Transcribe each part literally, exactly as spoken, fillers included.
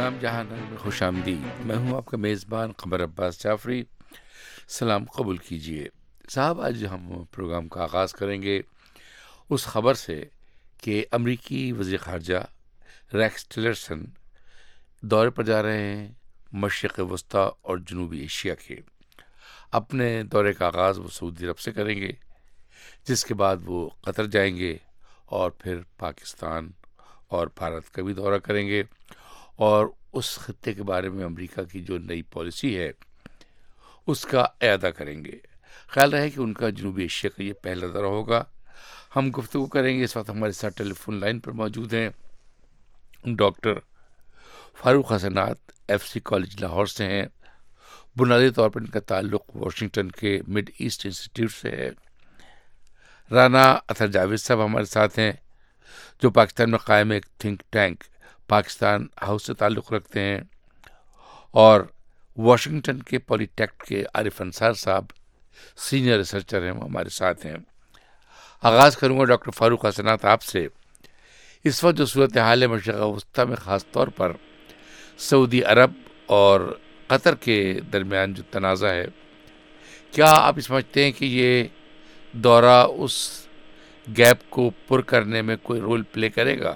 Programme جہان میں خوش آمدید. میں ہوں آپ کا میزبان قمر عباس جعفری. سلام قبول کیجیے. صاحب آج ہم پروگرام کا آغاز کریں گے اس خبر سے کہ امریکی وزیر خارجہ ریکس ٹیلرسن دورے پر جا رہے ہیں مشرق وسطیٰ اور جنوبی ایشیا کے. اپنے دورے کا آغاز وہ سعودی عرب سے کریں گے، جس کے بعد وہ قطر جائیں گے اور پھر پاکستان اور بھارت کا بھی دورہ کریں گے اور اس خطے کے بارے میں امریکہ کی جو نئی پالیسی ہے اس کا اعادہ کریں گے. خیال رہے کہ ان کا جنوبی ایشیا کا یہ پہلا دورہ ہوگا. ہم گفتگو کریں گے. اس وقت ہمارے ساتھ ٹیلی فون لائن پر موجود ہیں ڈاکٹر فاروق حسنات، ایف سی کالج لاہور سے ہیں. بنیادی طور پر ان کا تعلق واشنگٹن کے مڈ ایسٹ انسٹیٹیوٹ سے ہے. رانا اطہر جاوید صاحب ہمارے ساتھ ہیں جو پاکستان میں قائم ایک تھنک ٹینک پاکستان ہاؤس سے تعلق رکھتے ہیں، اور واشنگٹن کے پولی ٹیک کے عارف انصار صاحب سینئر ریسرچر ہیں، وہ ہمارے ساتھ ہیں. آغاز کروں گا ڈاکٹر فاروق حسنات آپ سے. اس وقت جو صورتحال ہے مشرق وسطیٰ میں، خاص طور پر سعودی عرب اور قطر کے درمیان جو تنازع ہے، کیا آپ سمجھتے ہیں کہ یہ دورہ اس گیپ کو پر کرنے میں کوئی رول پلے کرے گا؟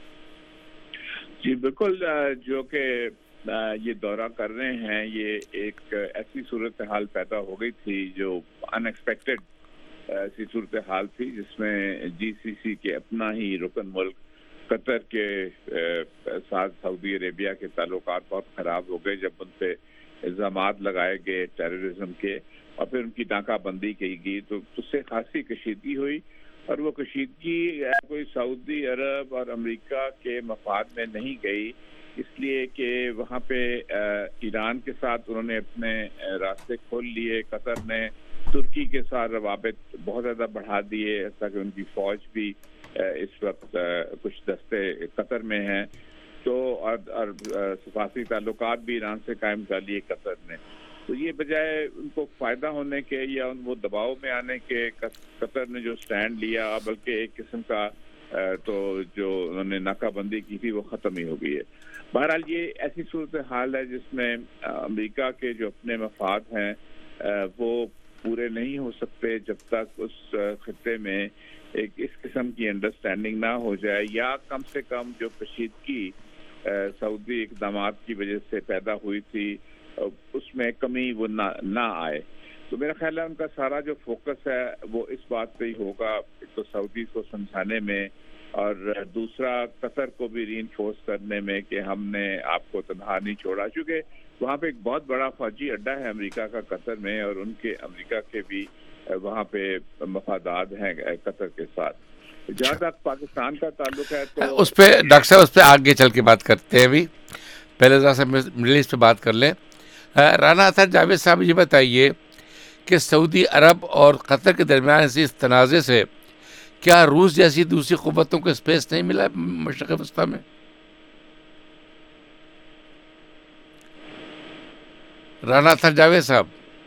جی بالکل. جو کہ یہ دورہ کر رہے ہیں، یہ ایک ایسی صورتحال پیدا ہو گئی تھی جو ان ایکسپیکٹڈ ایسی صورتحال تھی، جس میں جی سی سی کے اپنا ہی رکن ملک قطر کے ساتھ سعودی عربیہ کے تعلقات بہت خراب ہو گئے جب ان پہ الزامات لگائے گئے ٹیررزم کے، اور پھر ان کی ناکہ بندی کی گئی، تو اس سے خاصی کشیدگی ہوئی. اور وہ کشیدگی کوئی سعودی عرب اور امریکہ کے مفاد میں نہیں گئی، اس لیے کہ وہاں پہ ایران کے ساتھ انہوں نے اپنے راستے کھول لیے. قطر نے ترکی کے ساتھ روابط بہت زیادہ بڑھا دیے، حتیٰ کہ ان کی فوج بھی اس وقت کچھ دستے قطر میں ہیں. تو اور سفارتی تعلقات بھی ایران سے قائم کر لیے قطر نے. تو یہ بجائے ان کو فائدہ ہونے کے یا ان وہ دباؤ میں آنے کے، قطر نے جو سٹینڈ لیا، بلکہ ایک قسم کا تو جو انہوں نے ناکہ بندی کی تھی وہ ختم ہی ہو گئی ہے. بہرحال یہ ایسی صورتحال ہے جس میں امریکہ کے جو اپنے مفاد ہیں وہ پورے نہیں ہو سکتے جب تک اس خطے میں ایک اس قسم کی انڈرسٹینڈنگ نہ ہو جائے، یا کم سے کم جو کشیدگی سعودی اقدامات کی وجہ سے پیدا ہوئی تھی اس میں کمی وہ نہ نہ آئے. تو میرا خیال ہے ان کا سارا جو فوکس ہے وہ اس بات پہ ہی ہوگا، ایک تو سعودی کو سمجھانے میں، اور دوسرا قطر کو بھی ری انفورس کرنے میں کہ ہم نے آپ کو تنہا نہیں چھوڑا، چونکہ وہاں پہ ایک بہت بڑا فوجی اڈا ہے امریکہ کا قطر میں، اور ان کے امریکہ کے بھی وہاں پہ مفادات ہیں قطر کے ساتھ. جہاں تک پاکستان کا تعلق ہے تو اس پہ ڈاکٹر صاحب اس پہ آگے چل کے بات کرتے ہیں. ابھی پہلے ذرا سا مڈل ایسٹ پہ بات کر لیں. رانا اطہر جاوید صاحب یہ بتائیے کہ سعودی عرب اور قطر کے درمیان اس تنازع سے کیا روس جیسی دوسری قوتوں کو اسپیس نہیں ملا مشرق وسطیٰ میں؟ رانا اطہر جاوید صاحب.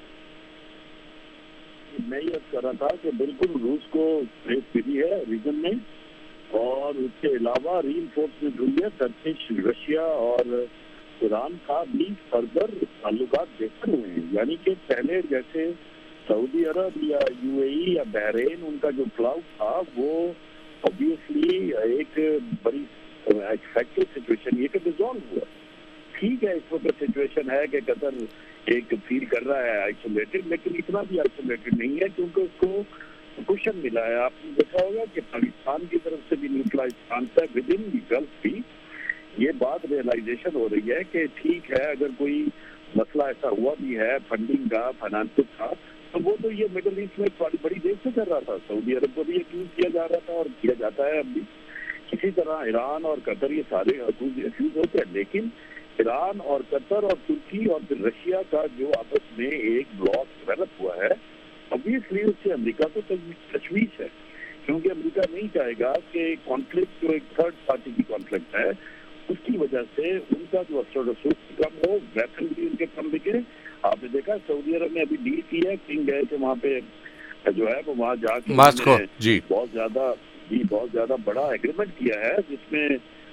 میں یہ کر رہا تھا کہ بالکل روس کو اسپیس ملی ہے ریجن میں، اور اس کے علاوہ ری انفورسمنٹ ہوئی ہے. ٹرکش، رشیا اور ایران کا بھی فردر تعلقات بہتر ہوئے ہیں. یعنی کہ پہلے جیسے سعودی عرب یا یو اے ای یا بحرین ان کا جو کلاؤڈ تھا وہ obviously ایک بڑی ایکسپیکٹڈ سچویشن یہ کہ ڈیزالو ہوا. ٹھیک ہے اس وقت سچویشن ہے کہ قطر ایک فیل کر رہا ہے آئسولیٹڈ، لیکن اتنا بھی آئسولیٹڈ نہیں ہے کیونکہ اس کو کوشن ملا ہے. آپ نے دیکھا ہوگا کہ پاکستان کی طرف سے بھی نیوٹرلائز فرانس ہے ود ان دی گلف بھی. یہ بات ریئلائزیشن ہو رہی ہے کہ ٹھیک ہے اگر کوئی مسئلہ ایسا ہوا بھی ہے فنڈنگ کا، فائنانسنگ کا، تو وہ تو یہ مڈل ایسٹ میں بڑی دیر سے کر رہا تھا. سعودی عرب کو بھی یقین کیا جا رہا تھا اور کیا جاتا ہے اب بھی. اسی طرح ایران اور قطر یہ سارے حقوق ریفیوز ہوتے ہیں، لیکن ایران اور قطر اور ترکی اور پھر رشیا کا جو آپس میں ایک بلاک ڈیولپ ہوا ہے، obviously اس سے امریکہ کو تشویش ہے، کیونکہ امریکہ نہیں چاہے گا کہ کانفلکٹ جو ایک تھرڈ پارٹی کی کانفلکٹ ہے اس کی وجہ سے ان کا جو اثر و رسوخ کم ہو، ویپن بھی ان کے کم بکے. آپ نے دیکھا سعودی عرب نے ابھی ڈیل کی ہے، کنگ گئے تھے وہاں پہ جو ہے وہ وہاں جا کے ماسکو جی بہت زیادہ جی بہت زیادہ بڑا ایگریمنٹ کیا ہے جس میں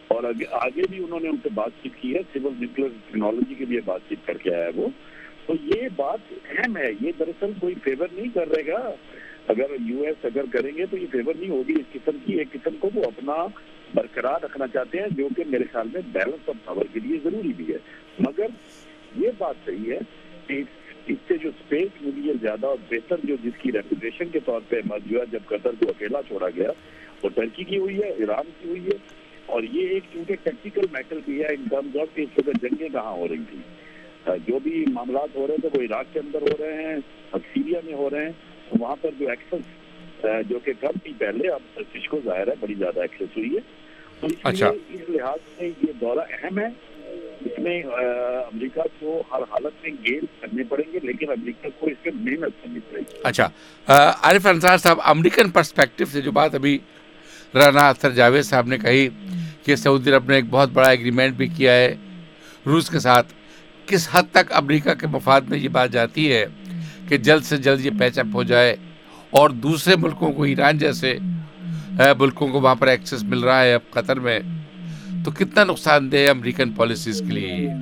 اور آگے آگے بھی انہوں نے ان سے بات چیت کی ہے, سول نیوکلیر ٹیکنالوجی کے لیے بات چیت کر کے آیا ہے وہ. تو یہ بات اہم ہے, یہ دراصل کوئی فیور نہیں کر رہے گا. اگر یو ایس اگر کریں گے تو یہ فیور نہیں ہوگی اس قسم کی. ایک قسم کو وہ اپنا برقرار رکھنا چاہتے ہیں, جو کہ میرے خیال میں بیلنس آف پاور کے لیے ضروری بھی ہے. مگر یہ بات صحیح ہے کہ اس سے جو اسپیس ملی ہے زیادہ اور بہتر, جو جس کی ریپوٹیشن کے طور پہ جو ہے جب قطر کو اکیلا چھوڑا گیا, وہ ترکی کی ہوئی ہے, ایران کی ہوئی ہے. اور یہ ایک چونکہ ٹیکٹیکل میٹر بھی ہے ان ٹرمز آف کہ اس وقت جنگیں کہاں ہو رہی تھیں. جو بھی معاملات ہو رہے تھے وہ عراق کے اندر ہو رہے ہیں, اب سیریا میں ہو رہے ہیں. وہاں پر جو ایکسس جو کہ کم تھی پہلے, اب تفتیش کو ظاہر ہے بڑی زیادہ ایکسس ہوئی ہے. تو اس اچھا لیے اس لحاظ سے یہ دورہ اہم ہے. اس میں امریکہ کو ہر حالت میں گیل کرنے پڑیں گے, لیکن امریکہ کو اس میں محنت کرنی پڑے گی. اچھا عارف انصار صاحب, امریکن پرسپیکٹو سے جو بات ابھی رانا اختر جاوید صاحب نے کہی کہ سعودی عرب نے ایک بہت بڑا ایگریمنٹ بھی کیا ہے روس کے ساتھ, کس حد تک امریکہ کے مفاد میں یہ بات جاتی ہے کہ جلد سے جلد یہ پیچ اپ ہو جائے اور دوسرے ملکوں کو, ایران جیسے ملکوں کو وہاں پر ایکسس مل رہا ہے اب قطر میں, تو کتنا نقصان دہ ہے امریکن پالیسیز کے لیے یہ؟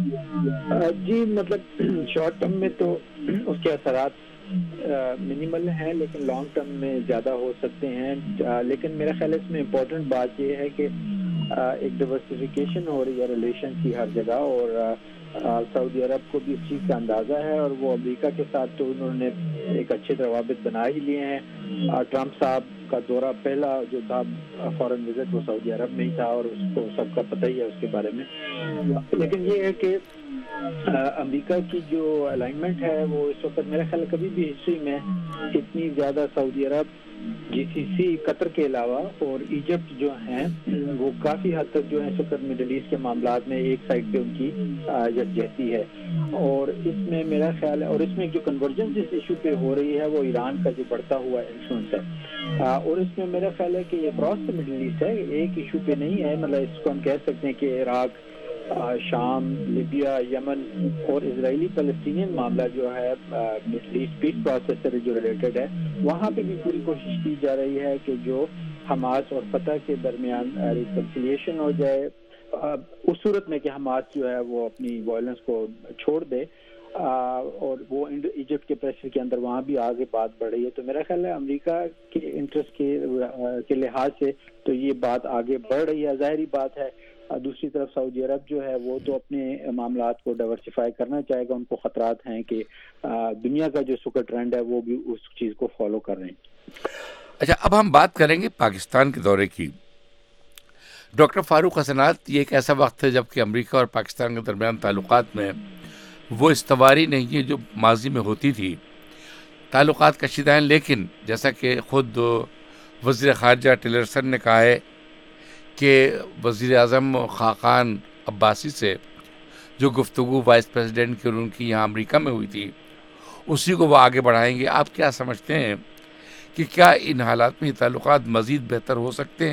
جی مطلب شارٹ ٹرم میں تو اس کے اثرات منیمل ہیں, لیکن لانگ ٹرم میں زیادہ ہو سکتے ہیں. لیکن میرا خیال ہے اس میں امپورٹنٹ بات یہ ہے کہ ایک ڈائیورسفیکیشن ہو رہی ہے ریلیشن کی ہر جگہ, اور سعودی عرب کو بھی اس چیز کا اندازہ ہے, اور وہ امریکہ کے ساتھ تو انہوں نے ایک اچھے روابط بنا ہی لیے ہیں. ٹرمپ صاحب کا دورہ پہلا جو تھا فارن وزٹ وہ سعودی عرب میں ہی تھا, اور اس کو سب کا پتہ ہی ہے اس کے بارے میں. لیکن یہ ہے کہ امریکہ کی جو الائنمنٹ ہے وہ اس وقت میرا خیال کبھی بھی ہسٹری میں اتنی زیادہ سعودی عرب, جی سی سی, قطر کے علاوہ اور ایجپٹ جو ہیں وہ کافی حد تک جو ہے اس وقت مڈل ایسٹ کے معاملات میں ایک سائڈ پہ ان کی یکجہتی ہے. اور اس میں میرا خیال ہے, اور اس میں جو کنورجنس جس ایشو پہ ہو رہی ہے وہ ایران کا جو بڑھتا ہوا انفلوئنس ہے, اور اس میں میرا خیال ہے کہ یہ اکراس دا مڈل ایسٹ ہے, ایک ایشو پہ نہیں ہے. مطلب اس کو ہم کہہ سکتے ہیں کہ عراق, شام, لیبیا, یمن اور اسرائیلی فلسطینین معاملہ جو ہے مڈل ایسٹ پیس پروسیس سے جو ریلیٹڈ ہے, وہاں پہ بھی پوری کوشش کی جا رہی ہے کہ جو حماس اور فتح کے درمیان ریکنسیلیشن ہو جائے, اس صورت میں کہ حماس جو ہے وہ اپنی وائلنس کو چھوڑ دے, اور وہ ایجپٹ کے پریشر کے اندر وہاں بھی آگے بات بڑھ رہی ہے. تو میرا خیال ہے امریکہ کے انٹرسٹ کے کے لحاظ سے تو یہ بات آگے بڑھ رہی ہے, ظاہری بات ہے. دوسری طرف سعودی عرب جو ہے وہ تو اپنے معاملات کو ڈائیورسیفائی کرنا چاہے گا, ان کو خطرات ہیں کہ دنیا کا جو سپر ٹرینڈ ہے وہ بھی اس چیز کو فالو کر رہے ہیں. اچھا, اب ہم بات کریں گے پاکستان کے دورے کی. ڈاکٹر فاروق حسنات, یہ ایک ایسا وقت ہے جب کہ امریکہ اور پاکستان کے درمیان تعلقات میں وہ استواری نہیں ہے جو ماضی میں ہوتی تھی. تعلقات کشیدہ ہیں, لیکن جیسا کہ خود وزیر خارجہ ٹیلرسن نے کہا ہے کہ وزیر اعظم خاقان عباسی سے جو گفتگو وائس پریزیڈنٹ کی ان کی یہاں امریکہ میں ہوئی تھی اسی کو وہ آگے بڑھائیں گے. آپ کیا سمجھتے ہیں کہ کیا ان حالات میں تعلقات مزید بہتر ہو سکتے ہیں؟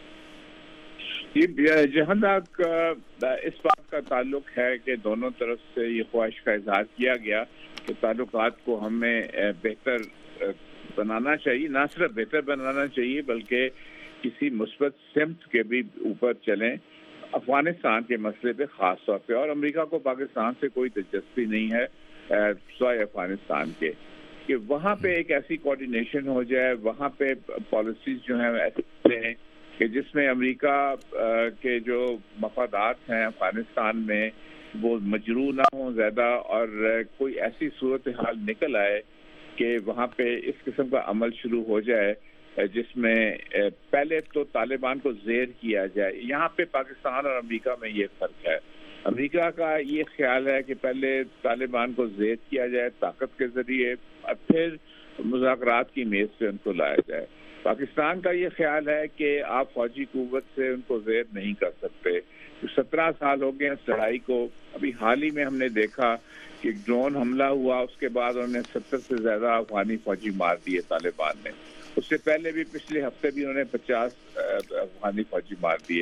جہاں تک اس بات کا تعلق ہے کہ دونوں طرف سے یہ خواہش کا اظہار کیا گیا کہ تعلقات کو ہمیں بہتر بنانا چاہیے, نہ صرف بہتر بنانا چاہیے بلکہ کسی مثبت سمت کے بھی اوپر چلیں افغانستان کے مسئلے پہ خاص طور پہ. اور امریکہ کو پاکستان سے کوئی دلچسپی نہیں ہے سوائے افغانستان کے, کہ وہاں پہ ایک ایسی کوارڈینیشن ہو جائے, وہاں پہ پالیسیز جو ہیں ایسے ہیں کہ جس میں امریکہ کے جو مفادات ہیں افغانستان میں وہ مجروح نہ ہوں زیادہ, اور کوئی ایسی صورتحال نکل آئے کہ وہاں پہ اس قسم کا عمل شروع ہو جائے جس میں پہلے تو طالبان کو زیر کیا جائے. یہاں پہ پاکستان اور امریکہ میں یہ فرق ہے. امریکہ کا یہ خیال ہے کہ پہلے طالبان کو زیر کیا جائے طاقت کے ذریعے, اور پھر مذاکرات کی میز پہ ان کو لایا جائے. پاکستان کا یہ خیال ہے کہ آپ فوجی قوت سے ان کو زیر نہیں کر سکتے. سترہ سال ہو گئے اس لڑائی کو. ابھی حال ہی میں ہم نے دیکھا کہ ڈرون حملہ ہوا, اس کے بعد انہوں نے ستر سے زیادہ افغانی فوجی مار دیے طالبان نے. اس سے پہلے بھی پچھلے ہفتے بھی انہوں نے پچاس افغانی فوجی مار دیے.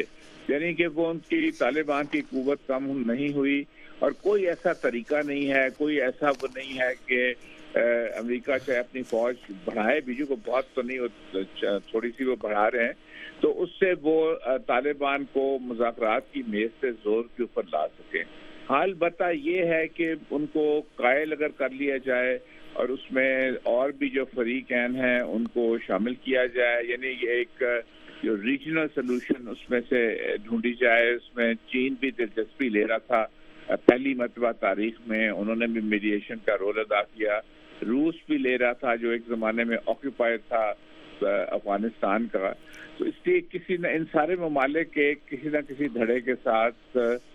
یعنی کہ وہ ان کی طالبان کی قوت کم نہیں ہوئی، اور کوئی ایسا طریقہ نہیں ہے، کوئی ایسا وہ نہیں ہے کہ امریکہ چاہے اپنی فوج بڑھائے بھی، جو بہت تو نہیں، تھوڑی سی وہ بڑھا رہے ہیں، تو اس سے وہ طالبان کو مذاکرات کی میز سے زور کے اوپر لا سکیں۔ حال البتہ یہ ہے کہ ان کو قائل اگر کر لیا جائے اور اس میں اور بھی جو فریقین ہیں ان کو شامل کیا جائے، یعنی یہ ایک جو ریجنل سلوشن اس میں سے ڈھونڈی جائے، اس میں چین بھی دلچسپی لے رہا تھا پہلی مرتبہ تاریخ میں، انہوں نے بھی میڈیشن کا رول ادا کیا، روس بھی لے رہا تھا جو ایک زمانے میں آکوپائر تھا افغانستان کا، تو اس لیے کسی نہ ان سارے ممالک کے کسی نہ کسی دھڑے کے ساتھ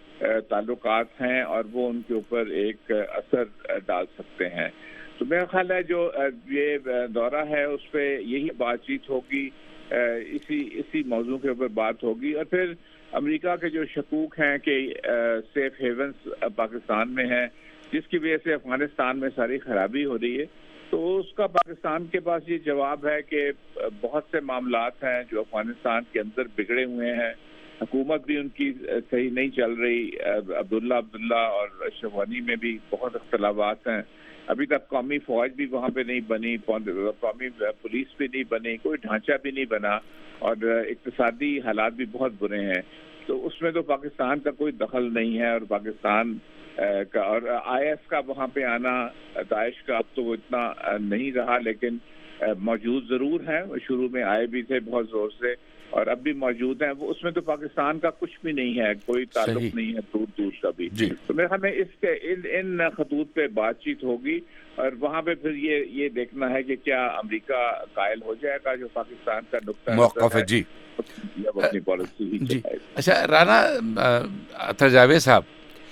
تعلقات ہیں اور وہ ان کے اوپر ایک اثر ڈال سکتے ہیں۔ تو میرا خیال ہے جو یہ دورہ ہے اس پہ یہی بات چیت ہوگی، اسی اسی موضوع کے اوپر بات ہوگی، اور پھر امریکہ کے جو شکوک ہیں کہ سیف ہیونز پاکستان میں ہیں جس کی وجہ سے افغانستان میں ساری خرابی ہو رہی ہے، تو اس کا پاکستان کے پاس یہ جواب ہے کہ بہت سے معاملات ہیں جو افغانستان کے اندر بگڑے ہوئے ہیں، حکومت بھی ان کی صحیح نہیں چل رہی، عبداللہ عبداللہ اور اشرف غنی میں بھی بہت اختلافات ہیں، ابھی تک قومی فوج بھی وہاں پہ نہیں بنی، قومی پولیس بھی نہیں بنی، کوئی ڈھانچہ بھی نہیں بنا، اور اقتصادی حالات بھی بہت برے ہیں۔ تو اس میں تو پاکستان کا کوئی دخل نہیں ہے، اور پاکستان کا اور آئی ایس کا وہاں پہ آنا، داعش کا اب تو وہ اتنا نہیں رہا لیکن موجود ضرور ہیں، شروع میں آئے بھی تھے بہت زور سے اور اب بھی موجود ہیں، وہ اس میں تو پاکستان کا کچھ بھی نہیں ہے، کوئی تعلق صحیح نہیں ہے دور دور کا بھی جی۔ تو میرے خیال میں اس کے ان ان خطوط پہ بات چیت ہوگی، اور وہاں پہ پھر یہ یہ دیکھنا ہے کہ کیا امریکہ قائل ہو جائے گا جو پاکستان کا نقطہ موقف ہے جی اپنی پالیسی ہی جی۔ اچھا رانا اطہر جاوید صاحب،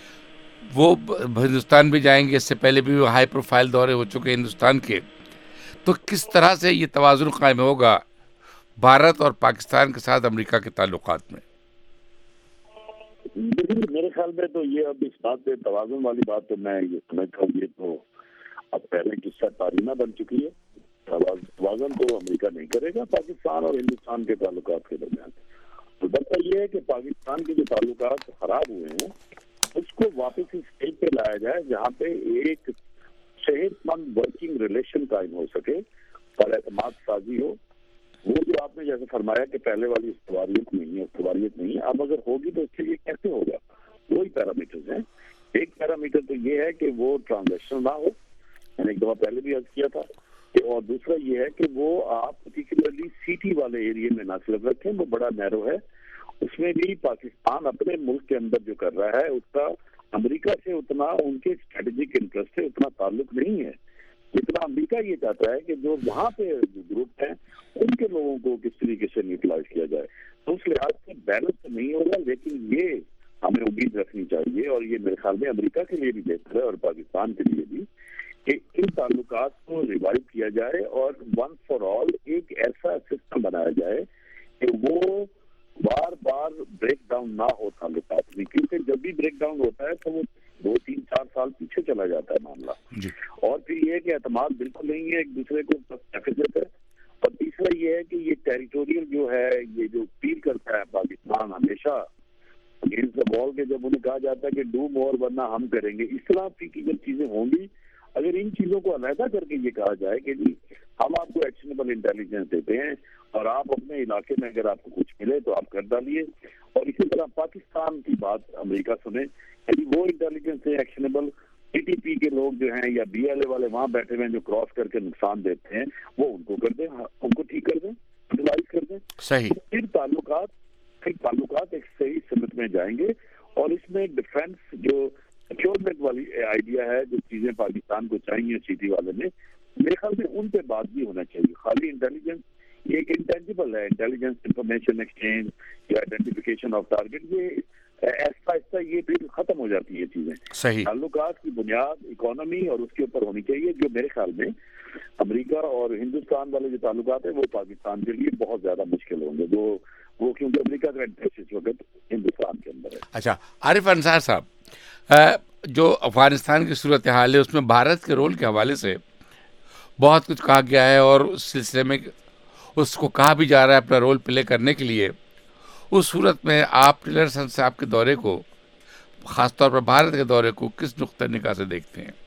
وہ ہندوستان بھی جائیں گے، اس سے پہلے بھی وہ ہائی پروفائل دورے ہو چکے ہندوستان کے، تو کس طرح سے یہ توازن قائم ہوگا بھارت اور پاکستان کے ساتھ امریکہ کے تعلقات میں؟ میرے خیال میں تو یہ اب اس بات پہ توازن والی بات تو میں یہ سمجھتا ہوں یہ تو اب پہلے قصہ تاریخ بن چکی ہے، توازن تو امریکہ نہیں کرے گا پاکستان اور ہندوستان کے تعلقات کے درمیان۔ البتہ یہ ہے کہ پاکستان کے جو تعلقات خراب ہوئے ہیں اس کو واپس اس اسٹیج پہ لایا جائے جہاں پہ ایک صحت مند ورکنگ ریلیشن قائم ہو سکے اور اعتماد سازی ہو۔ وہ جو آپ نے جیسے فرمایا کہ پہلے والی استواریت نہیں ہے استواریت نہیں ہے اب اگر ہوگی تو اس کے لیے کیسے ہوگا؟ وہی پیرامیٹرز ہیں۔ ایک پیرامیٹر تو یہ ہے کہ وہ ٹرانزیکشن نہ ہو، میں نے ایک دفعہ پہلے بھی عرض کیا تھا، اور دوسرا یہ ہے کہ وہ آپ پرٹیکولرلی سٹی والے ایریے میں نہ صرف رکھیں، وہ بڑا نیرو ہے، اس میں بھی پاکستان اپنے ملک کے اندر جو کر رہا ہے اس کا امریکہ سے اتنا ان کے اسٹریٹجک انٹرسٹ سے اتنا تعلق نہیں ہے جتنا امریکہ یہ چاہتا ہے کہ جو وہاں پہ جو گروپ ہیں ان کے لوگوں کو کس طریقے سے نیوٹرلائز کیا جائے۔ تو اس لحاظ سے بیلنس تو نہیں ہوگا، لیکن یہ ہمیں امید رکھنی چاہیے، اور یہ میرے خیال میں امریکہ کے لیے بھی بہتر ہے اور پاکستان کے لیے بھی، کہ ان تعلقات کو ریوائو کیا جائے اور ون فار آل ایک ایسا سسٹم بنایا جائے کہ وہ بار بار بریک ڈاؤن نہ ہو تعلقات میں، کیونکہ جب بھی بریک ڈاؤن ہوتا ہے تو وہ دو تین چار سال پیچھے چلا جاتا ہے معاملہ جی۔ اور پھر یہ کہ اعتماد بالکل نہیں ہے ایک دوسرے کو حفاظت ہے، اور تیسرا یہ ہے کہ یہ ٹیریٹوریل جو ہے یہ جو اپیل کرتا ہے پاکستان ہمیشہ اگینسٹ دا وال کے، جب انہیں کہا جاتا ہے کہ ڈو مور ورنہ ہم کریں گے، اس طرح کی جب چیزیں ہوں گی، اگر ان چیزوں کو علیحدہ کر کے یہ کہا جائے کہ جی ہم آپ کو ایکشنیبل انٹیلیجنس دیتے ہیں اور آپ اپنے علاقے میں اگر آپ کو کچھ ملے تو آپ کر ڈالیے، اور اسی طرح پاکستان کی بات امریکہ سنے، یعنی وہ انٹیلیجنس ہے ایکشنیبل، پی ٹی پی کے لوگ جو ہیں یا بی ایل اے والے وہاں بیٹھے ہوئے ہیں جو کراس کر کے نقصان دیتے ہیں وہ ان کو کر دیں، ان کو ٹھیک کر دیں، یوٹیلائز کر دیں، صحیح۔ پھر تعلقات پھر تعلقات ایک صحیح سمت میں جائیں گے، اور اس میں ڈیفینس جو سیکیورمنٹ والی آئیڈیا ہے جو چیزیں پاکستان کو چاہیے سٹی والے میں، میرے خیال میں ان پہ بات بھی ہونا چاہیے۔ خالی انٹیلیجنس یہ ایک انٹینجیبل ہے، انٹیلیجنس انفارمیشن ایکسچینج یا آئیڈینٹیفیکیشن آف ٹارگیٹ، یہ ایسا ایسا یہ بھی ختم ہو جاتی ہے چیزیں۔ صحیح۔ تعلقات کی بنیاد اکانومی اور اس کے اوپر ہونی چاہیے، جو میرے خیال میں امریکہ اور ہندوستان والے جو تعلقات ہیں وہ پاکستان کے لیے بہت زیادہ مشکل ہوں گے، وہ وہ کیونکہ امریکہ کا انٹرسٹ اس وقت ہندوستان کے اندر ہے۔ اچھا عارف انصار صاحب، جو افغانستان کی صورتحال ہے اس میں بھارت کے رول کے حوالے سے بہت کچھ کہا گیا ہے، اور اس سلسلے میں اس کو کہا بھی جا رہا ہے اپنا رول پلے کرنے کے لیے اس صورت میں آپ ٹیلرسن صاحب کے دورے کو، خاص طور پر بھارت کے دورے کو، کس نقطۂ نگاہ سے دیکھتے ہیں؟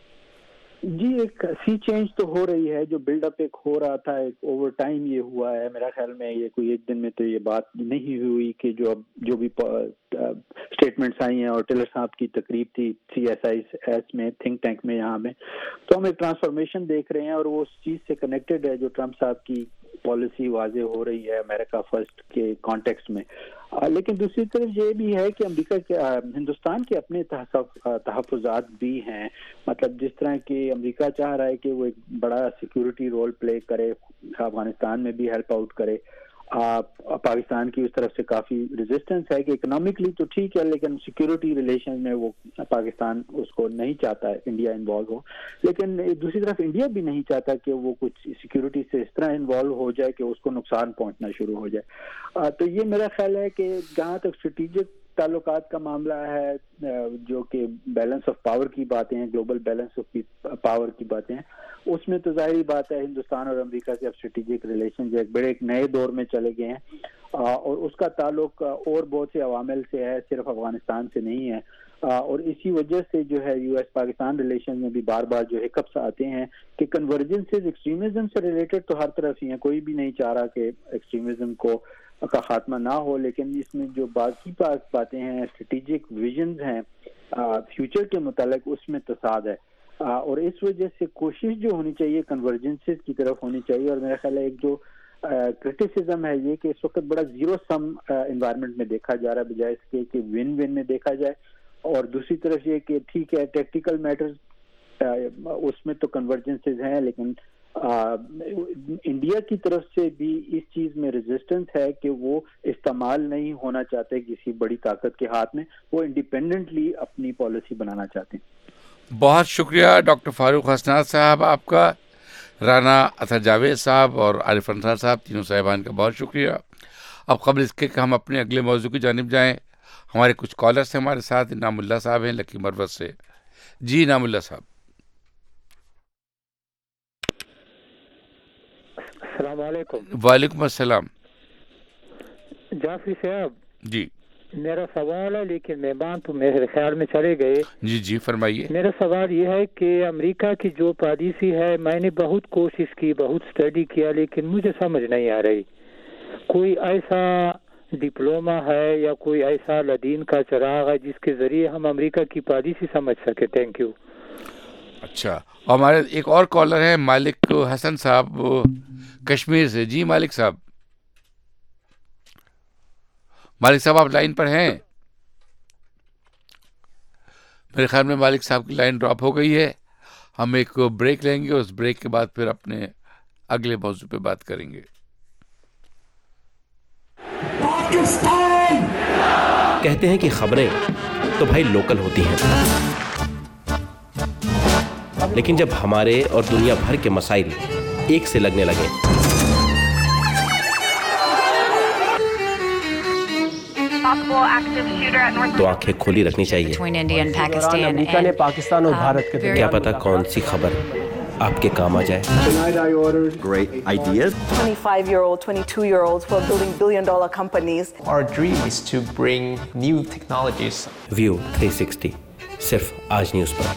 جی ایک سی چینج تو ہو رہی ہے، جو بلڈ اپ ایک ہو رہا تھا، ایک اوور ٹائم یہ ہوا ہے. میرا خیال میں یہ کوئی ایک دن میں تو یہ بات نہیں ہوئی کہ جو اب جو بھی اسٹیٹمنٹس آئی ہیں اور ٹیلر صاحب کی تقریب تھی سی ایس آئی ایس میں، تھنک ٹینک میں یہاں میں، تو ہم ایک ٹرانسفارمیشن دیکھ رہے ہیں اور وہ اس چیز سے کنیکٹڈ ہے جو ٹرمپ صاحب کی پالیسی واضح ہو رہی ہے امریکہ فرسٹ کے کانٹیکسٹ میں. لیکن دوسری طرف یہ بھی ہے کہ امریکہ کے ہندوستان کے اپنے تحفظات بھی ہیں. مطلب جس طرح کہ امریکہ چاہ رہا ہے کہ وہ ایک بڑا سیکیورٹی رول پلے کرے، افغانستان میں بھی ہیلپ آؤٹ کرے. پاکستان کی اس طرف سے کافی ریزسٹنس ہے کہ اکنامکلی تو ٹھیک ہے لیکن سیکیورٹی ریلیشن میں وہ پاکستان اس کو نہیں چاہتا ہے انڈیا انوالو ہو. لیکن دوسری طرف انڈیا بھی نہیں چاہتا کہ وہ کچھ سیکیورٹی سے اس طرح انوالو ہو جائے کہ اس کو نقصان پہنچنا شروع ہو جائے. تو یہ میرا خیال ہے کہ جہاں تک اسٹریٹجک تعلقات کا معاملہ ہے، جو کہ بیلنس آف پاور کی باتیں ہیں، گلوبل بیلنس آف پاور کی باتیں ہیں، اس میں تو ظاہری بات ہے ہندوستان اور امریکہ کے اب اسٹریٹجک ریلیشن جو ایک بڑے ایک نئے دور میں چلے گئے ہیں، اور اس کا تعلق اور بہت سے عوامل سے ہے، صرف افغانستان سے نہیں ہے. اور اسی وجہ سے جو ہے یو ایس پاکستان ریلیشن میں بھی بار بار جو ہکپس آتے ہیں کہ کنورجنسز ایکسٹریمزم سے ریلیٹڈ تو ہر طرف ہی ہیں، کوئی بھی نہیں چاہ رہا کہ ایکسٹریمزم کو کا خاتمہ نہ ہو، لیکن اس میں جو باقی باتیں ہیں، اسٹریٹجک ویژنز ہیں فیوچر کے متعلق، اس میں تصاد ہے. اور اس وجہ سے کوشش جو ہونی چاہیے کنورجنسز کی طرف ہونی چاہیے. اور میرا خیال ہے ایک جو کرٹیسزم ہے یہ کہ اس وقت بڑا زیرو سم انوائرمنٹ میں دیکھا جا رہا ہے بجائے اس کے کہ ون ون میں دیکھا جائے. اور دوسری طرف یہ کہ ٹھیک ہے ٹیکٹیکل میٹرز اس میں تو کنورجنسز ہیں، لیکن انڈیا کی طرف سے بھی اس چیز میں ریزسٹنس ہے کہ وہ استعمال نہیں ہونا چاہتے کسی بڑی طاقت کے ہاتھ میں، وہ انڈیپینڈنٹلی اپنی پالیسی بنانا چاہتے ہیں. بہت شکریہ ڈاکٹر فاروق حسنات صاحب آپ کا، رانا اطہر جاوید صاحب اور عارف انصار صاحب، تینوں صاحبان کا بہت شکریہ. اب قبل اس کے کہ ہم اپنے اگلے موضوع کی جانب جائیں، ہمارے کچھ کالرس ہیں ہمارے ساتھ. نام اللہ صاحب ہیں لکی مروت سے. جی نام اللہ صاحب. السلام علیکم. وعلیکم السلام. جعفری صاحب جی میرا سوال ہے، لیکن مہمان تو میرے خیال میں چلے گئے. جی جی فرمائیے. میرا سوال یہ ہے کہ امریکہ کی جو پالیسی ہے، میں نے بہت کوشش کی، بہت اسٹڈی کیا، لیکن مجھے سمجھ نہیں آ رہی. کوئی ایسا ڈپلوما ہے یا کوئی ایسا لدین کا چراغ ہے جس کے ذریعے ہم امریکہ کی پالیسی سمجھ سکے؟ Thank you. اچھا، ہمارے ایک اور کالر ہیں مالک حسن صاحب کشمیر سے. جی مالک صاحب. مالک صاحب آپ لائن پر ہیں؟ میرے خیال میں مالک صاحب کی لائن ڈراپ ہو گئی ہے. ہم ایک بریک لیں گے، اس بریک کے بعد پھر اپنے اگلے موضوع پہ بات کریں گے. کہتے ہیں کہ خبریں تو بھائی لوکل ہوتی ہیں، لیکن جب ہمارے اور دنیا بھر کے مسائل ایک سے لگنے لگے تو آنکھیں کھولی رکھنی چاہیے. امریکہ نے پاکستان اور بھارت کے کیا پتا کون سی خبر آپ کے کام آ جائے. Great ideas. twenty-five-year-old, twenty-two-year-olds who are building billion-dollar companies. Our dream is to bring new technologies. View three sixty صرف آج نیوز پر.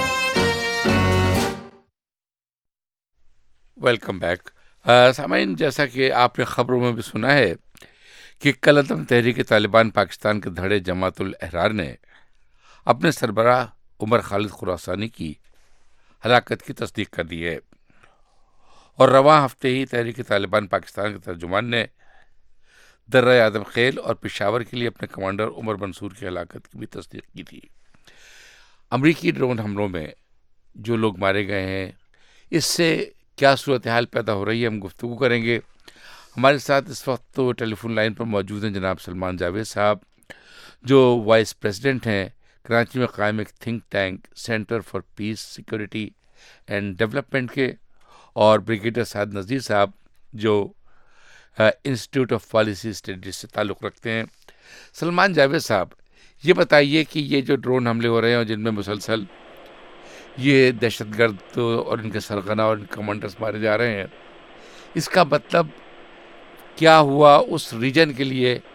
Welcome back. سامعین، جیسا کہ آپ نے خبروں میں بھی سنا ہے کہ کل عدم تحریک طالبان پاکستان کے دھڑے جماعت الاحرار نے اپنے سربراہ عمر خالد خراسانی کی ہلاکت کی تصدیق کر دی ہے، اور رواں ہفتے ہی تحریک طالبان پاکستان کے ترجمان نے درہ آدم خیل اور پشاور کے لیے اپنے کمانڈر عمر منصور کی ہلاکت کی بھی تصدیق کی تھی. امریکی ڈرون حملوں میں جو لوگ مارے گئے ہیں، اس سے کیا صورتحال پیدا ہو رہی ہے، ہم گفتگو کریں گے. ہمارے ساتھ اس وقت تو ٹیلی فون لائن پر موجود ہیں جناب سلمان جاوید صاحب، جو وائس پریزیڈنٹ ہیں کراچی میں قائم ایک think tank centre for peace security and development کے، اور بریگیڈیئر سعد نذیر صاحب جو انسٹیٹیوٹ آف پالیسی اسٹڈیز سے تعلق رکھتے ہیں. سلمان جاوید صاحب، یہ بتائیے کہ یہ جو ڈرون حملے ہو رہے ہیں اور جن میں مسلسل یہ دہشت گرد اور ان کے سرغنہ اور ان کمانڈرز مارے جا رہے ہیں، اس کا مطلب کیا ہوا اس ریجن کے لیے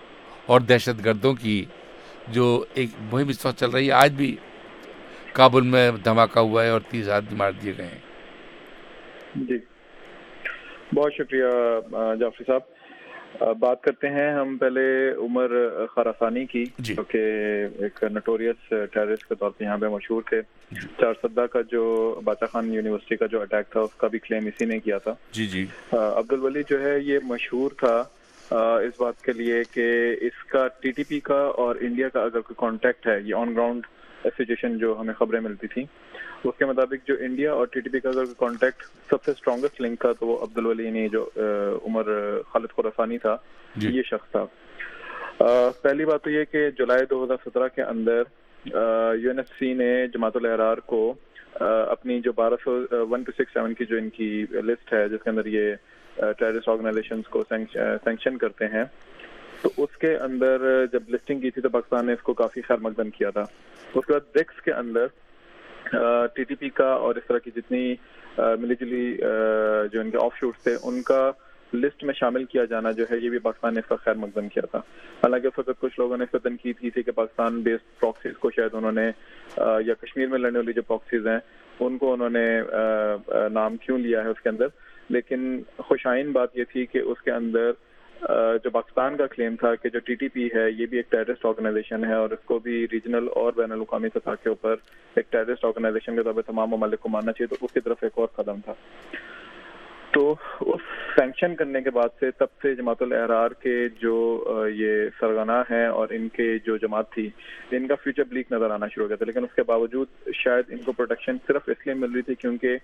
اور دہشت گردوں کی جو ایک مہم اس وقت چل رہی ہے. آج بھی کابل میں دھماکہ ہوا ہے اور تیس آدمی مار دیے گئے ہیں. جی بہت شکریہ جعفری صاحب. بات کرتے ہیں ہم پہلے عمر خراسانی کی جی. جو کہ ایک نوٹوریس ٹیررسٹ کے طور پہ یہاں پہ مشہور تھے. چار سدہ کا جو باچا خان یونیورسٹی کا جو اٹیک تھا اس کا بھی کلیم اسی نے کیا تھا. جی جی عبدالولی جو ہے یہ مشہور تھا اس بات کے لیے کہ اس کا ٹی ٹی پی کا اور انڈیا کا اگر کوئی کانٹیکٹ ہے, یہ آن گراؤنڈ ایسوسیشن جو ہمیں خبریں ملتی تھیں اس کے مطابق جو انڈیا اور ٹی ٹی پی کا اگر کانٹیکٹ سب سے اسٹرانگسٹ لنک تھا تو وہ عبدالولی نے جو عمر خالد خراسانی تھا جی. یہ شخص تھا. پہلی بات تو یہ کہ جولائی دو ہزار سترہ کے اندر یو این ایس سی نے جماعت الاحرار کو اپنی جو بارہ سو ون ٹو سکس سیون کی جو ان کی لسٹ ہے جس کے اندر یہ ٹیررسٹ آرگنائزیشنز کو سینکشن کرتے ہیں, تو اس کے اندر جب لسٹنگ کی تھی تو پاکستان نے اس کو کافی خیر مقدم کیا تھا. اس کے بعد برکس کے اندر ٹی ٹی پی کا اور اس طرح کی جتنی ملی جلی جو ان کے آف شوٹس تھے ان کا لسٹ میں شامل کیا جانا جو ہے یہ بھی پاکستان نے اس کا خیر مقدم کیا تھا. حالانکہ اس وقت کچھ لوگوں نے اس پر تنقید کی تھی کہ پاکستان بیسڈ پراکسیز کو شاید انہوں نے یا کشمیر میں لڑنے والی جو پراکسیز ہیں ان کو انہوں نے نام کیوں لیا ہے اس کے اندر. لیکن خوشائن بات یہ تھی کہ اس کے اندر جو پاکستان کا کلیم تھا کہ جو ٹی ٹی پی ہے یہ بھی ایک ٹیررسٹ آرگنائزیشن ہے اور اس کو بھی ریجنل اور بین الاقوامی سطح کے اوپر ایک ٹیررسٹ آرگنائزیشن کے طور پہ تمام ممالک کو ماننا چاہیے, تو اس کی طرف ایک اور قدم تھا. تو اس سینکشن کرنے کے بعد سے تب سے جماعت الاحرار کے جو یہ سرغنہ ہیں اور ان کے جو جماعت تھی ان کا فیوچر بلیک نظر آنا شروع ہو گیا تھا. لیکن اس کے باوجود شاید ان کو پروٹیکشن صرف اس لیے مل رہی تھی کیونکہ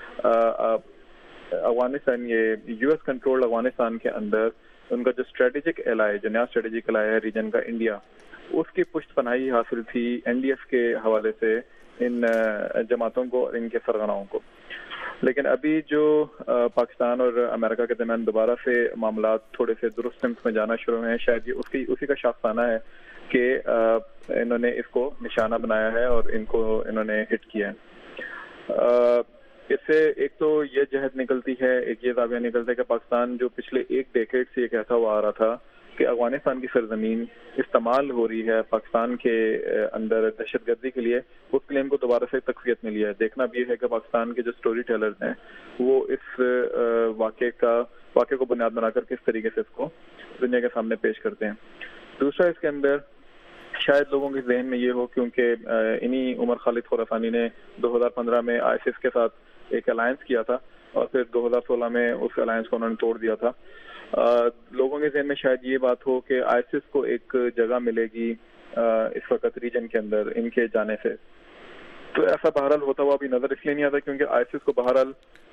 افغانستان یہ یو ایس کنٹرول افغانستان کے اندر ان کا جو اسٹریٹجک الائے جو نیا اسٹریٹجک الائے ہے ریجن کا انڈیا, اس کی پشت پناہی حاصل تھی این ڈی ایف کے حوالے سے ان جماعتوں کو اور ان کے سرغناؤں کو. لیکن ابھی جو پاکستان اور امریکہ کے درمیان دوبارہ سے معاملات تھوڑے سے درست سمت میں جانا شروع ہوئے ہیں, شاید یہ اس کی اسی کا شاخسانہ ہے کہ انہوں نے اس کو نشانہ بنایا ہے اور ان کو انہوں نے ہٹ کیا ہے. اس سے ایک تو یہ جہد نکلتی ہے, ایک یہ زاویہ نکلتا ہے کہ پاکستان جو پچھلے ایک ڈیکیڈ سے یہ کہتا ہوا آ رہا تھا کہ افغانستان کی سرزمین استعمال ہو رہی ہے پاکستان کے اندر دہشت گردی کے لیے, اس کلیم کو دوبارہ سے تقویت ملی ہے. دیکھنا بھی یہ ہے کہ پاکستان کے جو سٹوری ٹیلرز ہیں وہ اس واقعے کا واقعے کو بنیاد بنا کر کس طریقے سے اس کو دنیا کے سامنے پیش کرتے ہیں. دوسرا اس کے اندر شاید لوگوں کے ذہن میں یہ ہو کیونکہ انہی عمر خالد خراسانی نے دو ہزار پندرہ میں آئی ایس کے ساتھ ایک الائنس کیا تھا اور پھر دو ہزار سولہ میں اس الائنس کو انہوں نے توڑ دیا تھا. لوگوں کے ذہن میں شاید یہ بات ہو کہ آئی ایس کو ایک جگہ ملے گی اس وقت ریجن کے اندر ان کے جانے سے, تو ایسا بہرحال ہوتا ہوا ابھی نظر اس لیے نہیں آتا کیونکہ آئی ایس کو بہرحال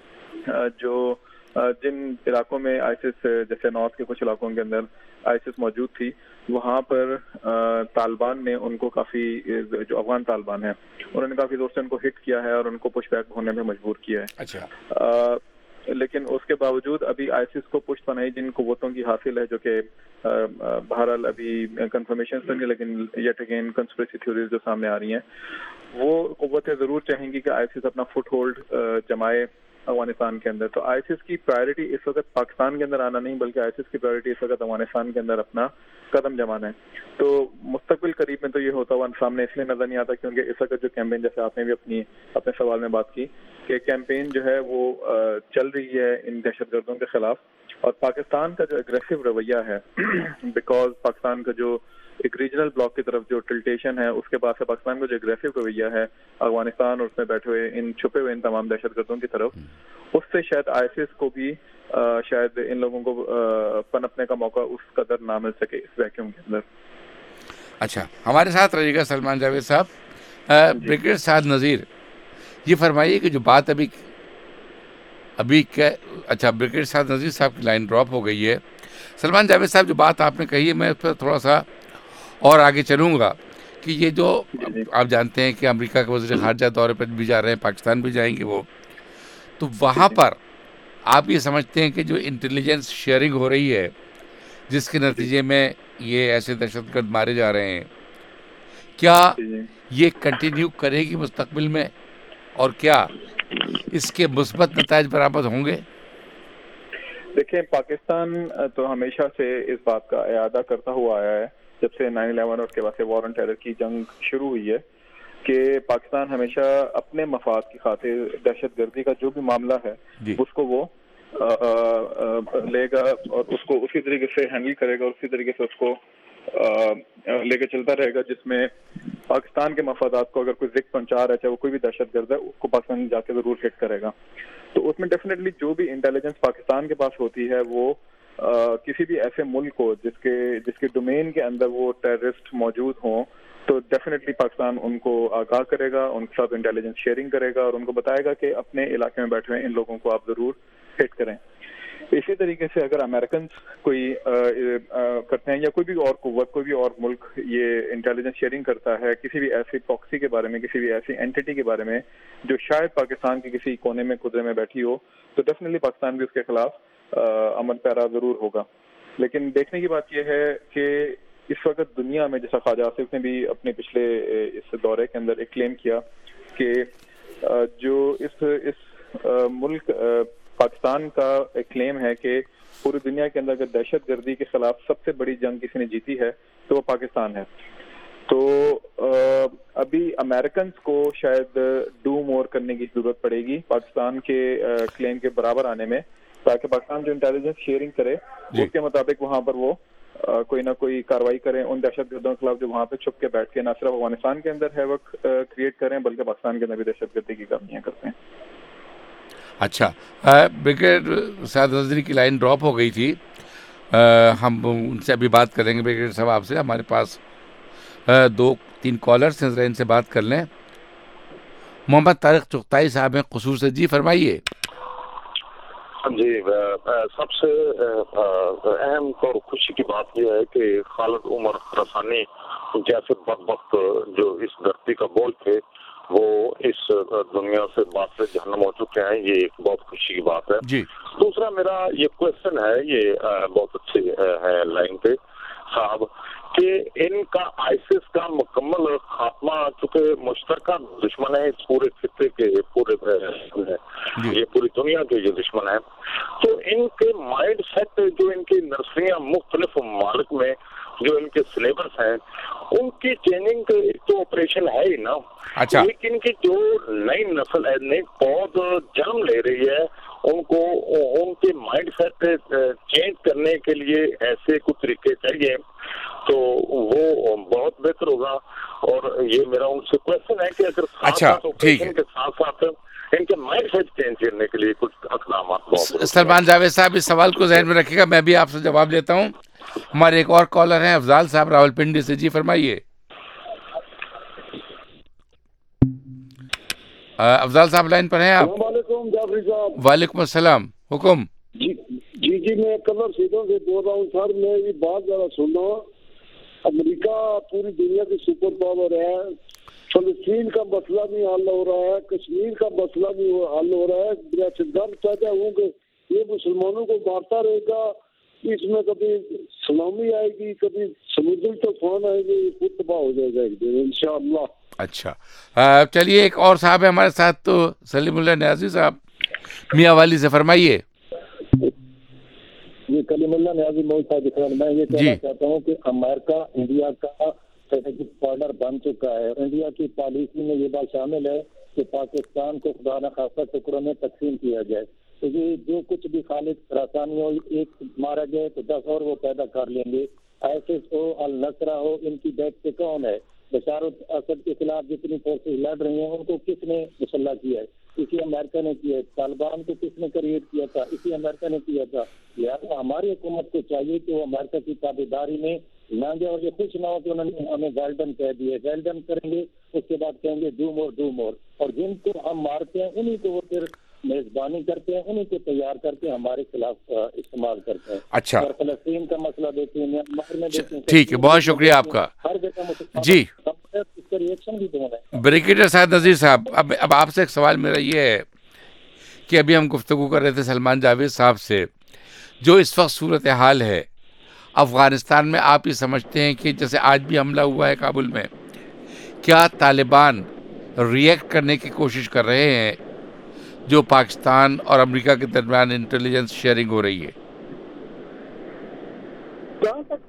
جو جن علاقوں میں آئی ایس جیسے نارتھ کے کچھ علاقوں کے اندر آئی ایس موجود تھی وہاں پر طالبان نے ان کو کافی جو افغان طالبان ہیں انہوں نے کافی زور سے ان کو ہٹ کیا ہے اور ان کو پش بیک ہونے میں مجبور کیا ہے. اچھا لیکن اس کے باوجود ابھی آئی ایس کو پشت پناہی جن قوتوں کی حاصل ہے جو کہ بہرحال ابھی کنفرمیشن تو نہیں لیکن یٹ اگین کنسپریسی تھیوریز جو سامنے آ رہی ہیں وہ قوتیں ضرور چاہیں گی کہ آئی ایس اپنا فٹ ہولڈ جمائے افغانستان کے اندر. تو آئی ایس کی پرائرٹی اس وقت پاکستان کے اندر آنا نہیں بلکہ آئی ایس کی پرائرٹی اس وقت افغانستان کے اندر اپنا قدم جمانا ہے. تو مستقبل قریب میں تو یہ ہوتا ہوا سامنے اس لیے نظر نہیں آتا کیونکہ اس وقت جو کیمپین جیسے آپ نے بھی اپنی اپنے سوال میں بات کی کہ کیمپین جو ہے وہ چل رہی ہے ان دہشت گردوں کے خلاف اور پاکستان کا جو اگریسو رویہ ہے بیکاز پاکستان کا جو ایک ریجنل بلاک کی طرف جو ٹلٹیشن ہے اس کے بعد سے پاکستان کا جو اگریسو رویہ ہے افغانستان اور اس میں بیٹھے ہوئے ان چھپے ہوئے ان تمام دہشت گردوں کی طرف, اس سے شاید آئی ایس ایس کو بھی شاید ان لوگوں کو پنپنے کا موقع اس قدر نہ مل سکے اس ویکیوم کے اندر. اچھا ہمارے ساتھ رہیے گا سلمان جاوید صاحب. بریگیڈیئر سعد نذیر یہ فرمائیے کہ جو بات ابھی ابھی اچھا بریگیڈیئر سعد نذیر صاحب کی لائن ڈراپ ہو گئی ہے. سلمان جاوید صاحب جو بات آپ نے کہی ہے میں اس پر تھوڑا سا اور آگے چلوں گا کہ یہ جو آپ جانتے ہیں کہ امریکہ کے وزیر خارجہ دورے پر بھی جا رہے ہیں, پاکستان بھی جائیں گے وہ, تو وہاں پر آپ یہ سمجھتے ہیں کہ جو انٹیلیجنس شیئرنگ ہو رہی ہے جس کے نتیجے میں یہ ایسے دہشت گرد مارے جا رہے ہیں, کیا یہ کنٹینیو کرے گی مستقبل میں اور کیا اس کے مثبت نتائج برآمد ہوں گے؟ دیکھیں پاکستان تو ہمیشہ سے اس بات کا اعادہ کرتا ہوا آیا ہے جب سے نائن الیون اور اس کے بعد سے وار آن ٹیرر کی جنگ شروع ہوئی ہے کہ پاکستان ہمیشہ اپنے مفاد کی خاطر دہشت گردی کا جو بھی معاملہ ہے اس کو وہ لے گا اور اس کو اسی طریقے سے ہینڈل کرے گا اور اسی طریقے سے اس کو لے کے چلتا رہے گا جس میں پاکستان کے مفادات کو اگر کوئی ذکر پہنچا رہا ہے چاہے وہ کوئی بھی دہشت گرد ہے اس کو پاکستان جا کے ضرور ہٹ کرے گا. تو اس میں ڈیفینیٹلی جو بھی انٹیلیجنس پاکستان کے پاس ہوتی ہے وہ کسی بھی ایسے ملک کو جس کے جس کے ڈومین کے اندر وہ ٹیررسٹ موجود ہوں تو ڈیفینیٹلی پاکستان ان کو آگاہ کرے گا, ان کے ساتھ انٹیلیجنس شیئرنگ کرے گا اور ان کو بتائے گا کہ اپنے علاقے میں بیٹھے ہوئے ان لوگوں کو آپ ضرور ہٹ کریں. اسی طریقے سے اگر امریکنز کوئی کرتے ہیں یا کوئی بھی اور قوت کوئی بھی اور ملک یہ انٹیلیجنس شیئرنگ کرتا ہے کسی بھی ایسی پاکسی کے بارے میں کسی بھی ایسی اینٹی کے بارے میں جو شاید پاکستان کے کسی کونے میں قدرے میں بیٹھی ہو تو ڈیفینیٹلی پاکستان بھی اس کے خلاف عمل پیرا ضرور ہوگا. لیکن دیکھنے کی بات یہ ہے کہ اس وقت دنیا میں جیسا خواجہ آصف نے بھی اپنے پچھلے اس دورے کے اندر ایک کلیم کیا کہ جو اس اس ملک پاکستان کا ایک کلیم ہے کہ پوری دنیا کے اندر اگر دہشت گردی کے خلاف سب سے بڑی جنگ کسی نے جیتی ہے تو وہ پاکستان ہے. تو ابھی امریکنز کو شاید ڈو مور کرنے کی ضرورت پڑے گی پاکستان کے کلیم کے برابر آنے میں تاکہ پاکستان جو انٹیلیجنس شیئرنگ کرے اس کے مطابق وہاں پر وہ کوئی نہ کوئی کاروائی کریں ان دہشت گردوں کے خلاف جو وہاں پہ چھپ کے بیٹھ کے نہ صرف افغانستان کے اندر ہیوک کریٹ کریں بلکہ پاکستان کے اندر بھی دہشت گردی کی کامیاں کرتے ہیں. اچھا, بریگیڈیئر سعد نظری کی لائن ڈراپ ہو گئی تھی, ہم ان سے ابھی بات کریں گے بریگیڈیئر صاحب آپ سے. ہمارے پاس دو تین کالرس ہیں, ذرا ان سے بات کر لیں. محمد طارق چغتائی صاحب ہیں قصور سے, جی فرمائیے. جی, سب سے اہم اور خوشی کی بات یہ ہے کہ خالد عمر رسانی جیسے بدبخت جو اس دھرتی کا بول تھے وہ اس دنیا سے بات سے جہنم ہو چکے ہیں, یہ ایک بہت خوشی کی بات ہے. جی. دوسرا میرا یہ کوشچن ہے, یہ بہت اچھی ہے لائن پہ صاحب, کہ ان کا آئیسس کا مکمل خاتمہ چونکہ مشترکہ دشمن ہے اس پورے خطے کے, پورے یہ پوری دنیا کے یہ دشمن ہے, تو ان کے مائنڈ سیٹ جو ان کی نرسریاں مختلف ممالک میں جو ان کے سلیبس ہیں ان کی چینجنگ تو آپریشن ہے ہی نا. اچھا. لیکن کی جو نئی نسل ہے, نئی پود جنم لے رہی ہے, ان کو ان کے مائنڈ سیٹ چینج کرنے کے لیے ایسے کچھ طریقے چاہیے تو وہ بہت بہتر ہوگا. اور یہ میرا ان سے کوشچن ہے کہ اگر اچھا ٹھیک ہے کے ساتھ ساتھ ان کے مائنڈ سیٹ چینج کرنے کے لیے کچھ اقدامات. سلمان جاوید صاحب اس سوال کو ذہن میں رکھیے گا, میں بھی آپ سے جواب لیتا ہوں. ہمارے ایک اور کالر ہیں افضال صاحب راول پنڈی سے, جی فرمائیے. افضال صاحب لائن پر ہیں آپ. السلام علیکم جعفری صاحب. وعلیکم السلام, حکم. جی جی جی میں کلر سیدھوں سے بول رہا ہوں سر. میں یہ بات ذرا سننا, امریکہ پوری دنیا کی سپر پاور ہے, فلسطین کا مسئلہ نہیں حل ہو رہا ہے, کشمیر کا مسئلہ نہیں حل ہو رہا ہے. میں ڈر چاہتا ہوں کہ یہ مسلمانوں کو مارتا رہے گا, اس میں کبھی سونامی آئے گی, کبھی سمندر طوفان آئے گی, خود تباہ ہو جائے گا ایک دن انشاءاللہ. اچھا چلیے, ایک اور صاحب ہے ہمارے ساتھ تو سلیم اللہ نیازی صاحب میاں والی سے, فرمائیے. یہ کلیم اللہ نیازی مول صاحب, میں یہ کہنا چاہتا ہوں کہ امریکہ انڈیا کا اسٹریٹجک پارٹنر بن چکا ہے. انڈیا کی پالیسی میں یہ بات شامل ہے کہ پاکستان کو خدا نخواستہ ٹکڑوں میں تقسیم کیا جائے. تو یہ جو کچھ بھی خالد رسانی ہو, ایک مارا جائے تو دس اور وہ پیدا کر لیں گے. آئیسس ہو, النصرہ ہو, ان کی بیٹ پہ کون ہے؟ بشار الاسد کے خلاف جتنی فورسز لڑ رہی ہیں ان کو کس نے مسلح کیا ہے؟ اسی امریکہ نے کیا ہے. طالبان کو کس نے کریٹ کیا تھا؟ اسی امریکہ نے کیا تھا. لہٰذا ہماری حکومت کو چاہیے کہ وہ امریکہ کی تابعداری میں نہ جائے, اور یہ خوش نہ ہو کہ انہوں نے ہمیں ویل ڈن کہہ دیے. ویل ڈن کریں گے, اس کے بعد کہیں گے ڈو مور ڈو مور, اور جن کو ہم مارتے ہیں انہیں کو وہ پھر میزبانی کرتے ہیں, انہیں کو تیار کر کے ہمارے خلاف استعمال کرتے ہیں. اچھا, اور فلسطین کا مسئلہ دیکھیں, میانمار میں دیکھیں. ٹھیک ہے, بہت شکریہ آپ کا. ہر جگہ جی اس کا ریئیکشن بھی دونوں ہے. بریگیڈیئر سعد نذیر صاحب, اب اب آپ سے ایک سوال میرا یہ ہے کہ ابھی ہم گفتگو کر رہے تھے سلمان جاوید صاحب سے, جو اس وقت صورتحال ہے افغانستان میں, آپ یہ سمجھتے ہیں کہ جیسے آج بھی حملہ ہوا ہے کابل میں, کیا طالبان ریئیکٹ کرنے کی کوشش کر رہے ہیں جو پاکستان اور امریکہ کے درمیان انٹیلیجنس شیئرنگ ہو رہی ہے؟ جہاں تک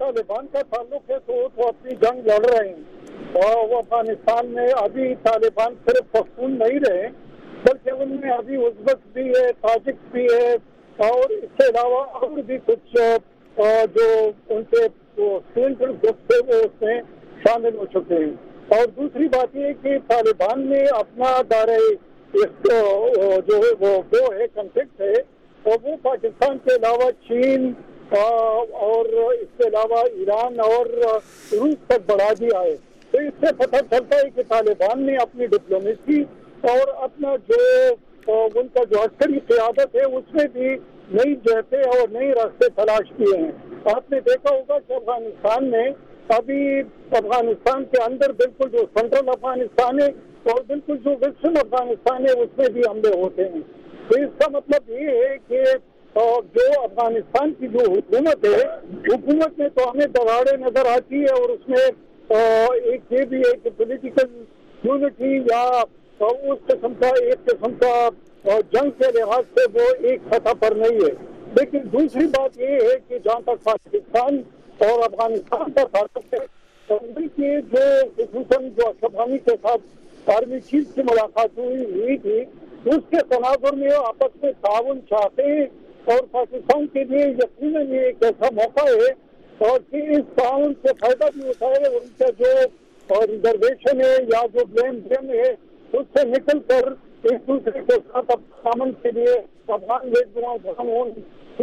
طالبان کا تعلق ہے تو وہ تو اپنی جنگ لڑ رہے ہیں اور وہ افغانستان میں ابھی طالبان صرف پختون نہیں رہے بلکہ ان میں ابھی ازبک بھی ہے, تاجک بھی ہے اور اس کے علاوہ اور بھی کچھ جو ان کے سینٹرل گروپ تھے وہ اس میں شامل ہو چکے ہیں. اور دوسری بات یہ کہ طالبان نے اپنا دائرہ جو وہ وہ ہے کنفلکٹ ہے اور وہ پاکستان کے علاوہ چین اور اس کے علاوہ ایران اور روس تک بڑھا دیا ہے. تو اس سے پتہ چلتا ہے کہ طالبان نے اپنی ڈپلومیسی اور اپنا جو ان کا جو عسکری قیادت ہے اس میں بھی نئی جہتیں اور نئی راستے تلاش کیے ہیں. آپ نے دیکھا ہوگا کہ افغانستان میں ابھی افغانستان کے اندر بالکل جو سینٹرل افغانستان ہے اور بالکل جو ویسٹرن افغانستان ہے اس میں بھی حملے ہوتے ہیں. تو اس کا مطلب یہ ہے کہ جو افغانستان کی جو حکومت ہے حکومت میں تو ہمیں دراڑیں نظر آتی ہے اور اس میں ایک یہ بھی ہے کہ پولیٹیکل یونٹی یا اس قسم کا ایک قسم کا جنگ کے لحاظ سے وہ ایک سطح پر نہیں ہے. لیکن دوسری بات یہ ہے کہ جہاں تک پاکستان اور افغانستان کا تعلق ہے ان کی جو خصوصاً جو اشرف غنی کے ساتھ آرمی چیف کی ملاقات ہوئی ہوئی تھی اس کے تناظر میں آپس میں تعاون چاہتے ہیں اور پاکستان کے لیے یقیناً یہ ایک ایسا موقع ہے اور کہ اس تعاون سے فائدہ بھی اٹھائے. ان کا جو ریزرویشن ہے یا جو بلیم گیم ہے اس سے نکل کر ایک دوسرے کے ساتھ امن کے لیے افغان لیڈروں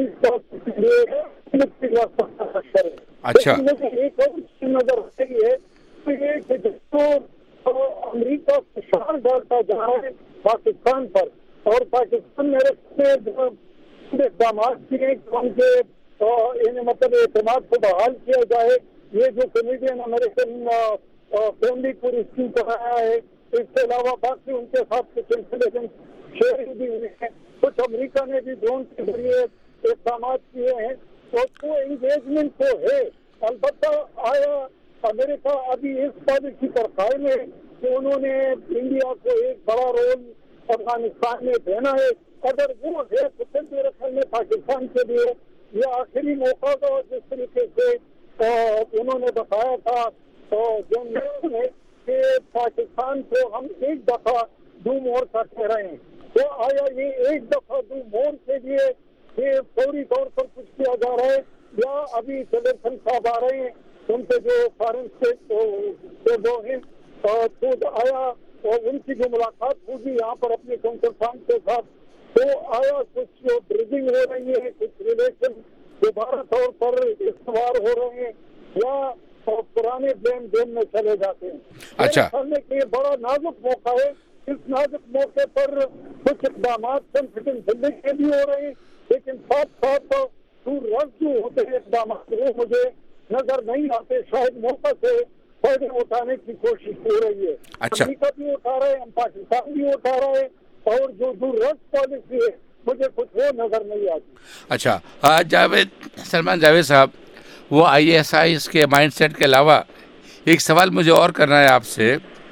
اچھا ایک اور نظر رہی ہے تو یہ کہ جو امریکہ فشار ڈالتا جا رہا ہے پاکستان پر اور پاکستان میرے اقدامات کیے کہ ان کے مطلب اعتماد کو بحال کیا جائے. یہ جو کینیڈین امریکن فیملی کو ریسکیو کرایا ہے اس کے علاوہ باقی ان کے ساتھ کچھ انفارمیشن شیئرنگ بھی ہوئی ہے. کچھ امریکہ نے بھی ڈرون کے ذریعے اقدامات کیے ہیں تو وہ انگیجمنٹ تو ہے. البتہ آیا امریکہ ابھی اس پالیسی پر قائم ہے کہ انہوں نے انڈیا کو ایک بڑا رول افغانستان میں دینا ہے. اگر وہ ہے تو پھر میرے خیال میں پاکستان کے لیے یہ آخری موقع تھا. جس طریقے سے انہوں نے بتایا تھا جو نے کہ پاکستان کو ہم ایک دفعہ دو مور کا کہہ رہے ہیں تو آیا یہ ایک دفعہ دو مور کے لیے یہ فوری طور پر کچھ کیا جا رہا ہے یا ابھی سلیکشن صاحب آ رہے ہیں ان کے جو فارن اسٹیٹ وہ ہیں تو آیا اور ان کی جو ملاقات ہوگی یہاں پر اپنے کنسلٹانٹ کے ساتھ تو آیا کچھ جو بریجنگ ہو رہی ہے کچھ ریلیشن دوبارہ طور پر استوار ہو رہے ہیں یا پرانے بلیم گیم میں چلے جاتے ہیں. اچھا کہ یہ بڑا نازک موقع ہے. اس نازک موقع پر کچھ اقدامات سنسٹیو دلی کے بھی ہو رہے ہیں لیکن ساتھ ساتھ دور رس جو ہوتے ہیں اقدامات وہ مجھے نظر نہیں آتے. شاید موقع سے فائدے اٹھانے کی کوشش ہو رہی ہے. امریکہ بھی اٹھا رہے ہیں پاکستان بھی اٹھا رہا ہے اور جو دور رس پالیسی ہے مجھے کچھ وہ نظر نہیں آتی. اچھا جاوید سلمان جاوید صاحب وہ آئی ایس آئی اس کے مائنڈ سیٹ کے علاوہ ایک سوال مجھے اور کرنا ہے آپ سے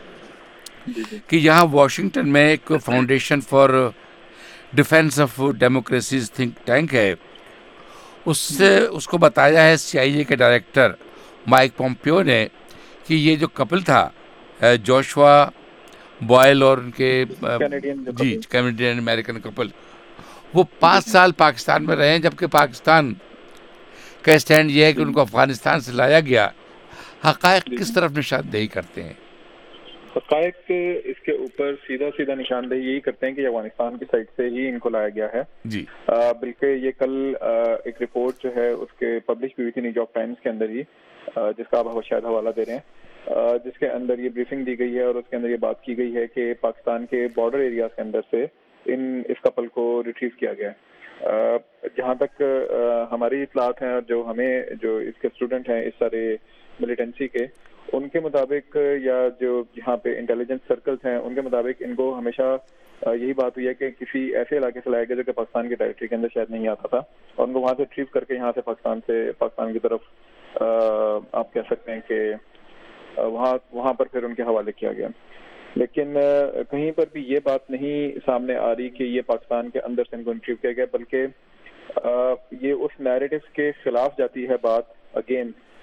کہ یہاں واشنگٹن میں ایک foundation for defence of democracies think tank ہے. اس سے اس کو بتایا ہے سی آئی اے کے ڈائریکٹر مائک پومپیو نے کہ یہ جو کپل تھا جوشوا بوائل اور ان کے جی کینیڈین امریکن کپل وہ پانچ سال پاکستان میں رہے ہیں جبکہ پاکستان کا اسٹینڈ یہ ہے کہ ان کو افغانستان سے لایا گیا. حقائق کس طرف نشاندہی کرتے ہیں؟ حقائق اس کے اوپر سیدھا سیدھا نشاندہی یہی کرتے ہیں کہ افغانستان کی سائڈ سے ہی ان کو لایا گیا ہے جی. بلکہ یہ کل ایک رپورٹ جو ہے اس کے پبلش بھی ہوئی تھی نیو یارک ٹائمز کے اندر ہی جس کا آپ شاید حوالہ دے رہے ہیں جس کے اندر یہ بریفنگ دی گئی ہے اور اس کے اندر یہ بات کی گئی ہے کہ پاکستان کے بارڈر ایریاز کے اندر سے ان اس کپل کو ریٹریو کیا گیا ہے. جہاں تک ہماری اطلاعات ہیں جو ہمیں جو اس کے اسٹوڈنٹ ہیں اس سارے ملیٹنسی کے ان کے مطابق یا جو یہاں پہ انٹیلیجنس سرکلز ہیں ان کے مطابق ان کو ہمیشہ یہی بات ہوئی ہے کہ کسی ایسے علاقے سے لایا گیا جو کہ پاکستان کے ٹیریٹری کے اندر شاید نہیں آتا تھا اور ان کو وہاں سے ریٹریو کر کے یہاں سے پاکستان سے پاکستان کی طرف آپ کہہ سکتے ہیں کہ وہاں وہاں پر پھر ان کے حوالے کیا گیا. لیکن کہیں پر بھی یہ بات نہیں سامنے آ رہی کہ یہ پاکستان کے اندر سے ان کو انٹریو کیا گیا بلکہ یہ اس نیریٹو کے خلاف جاتی ہے بات اگین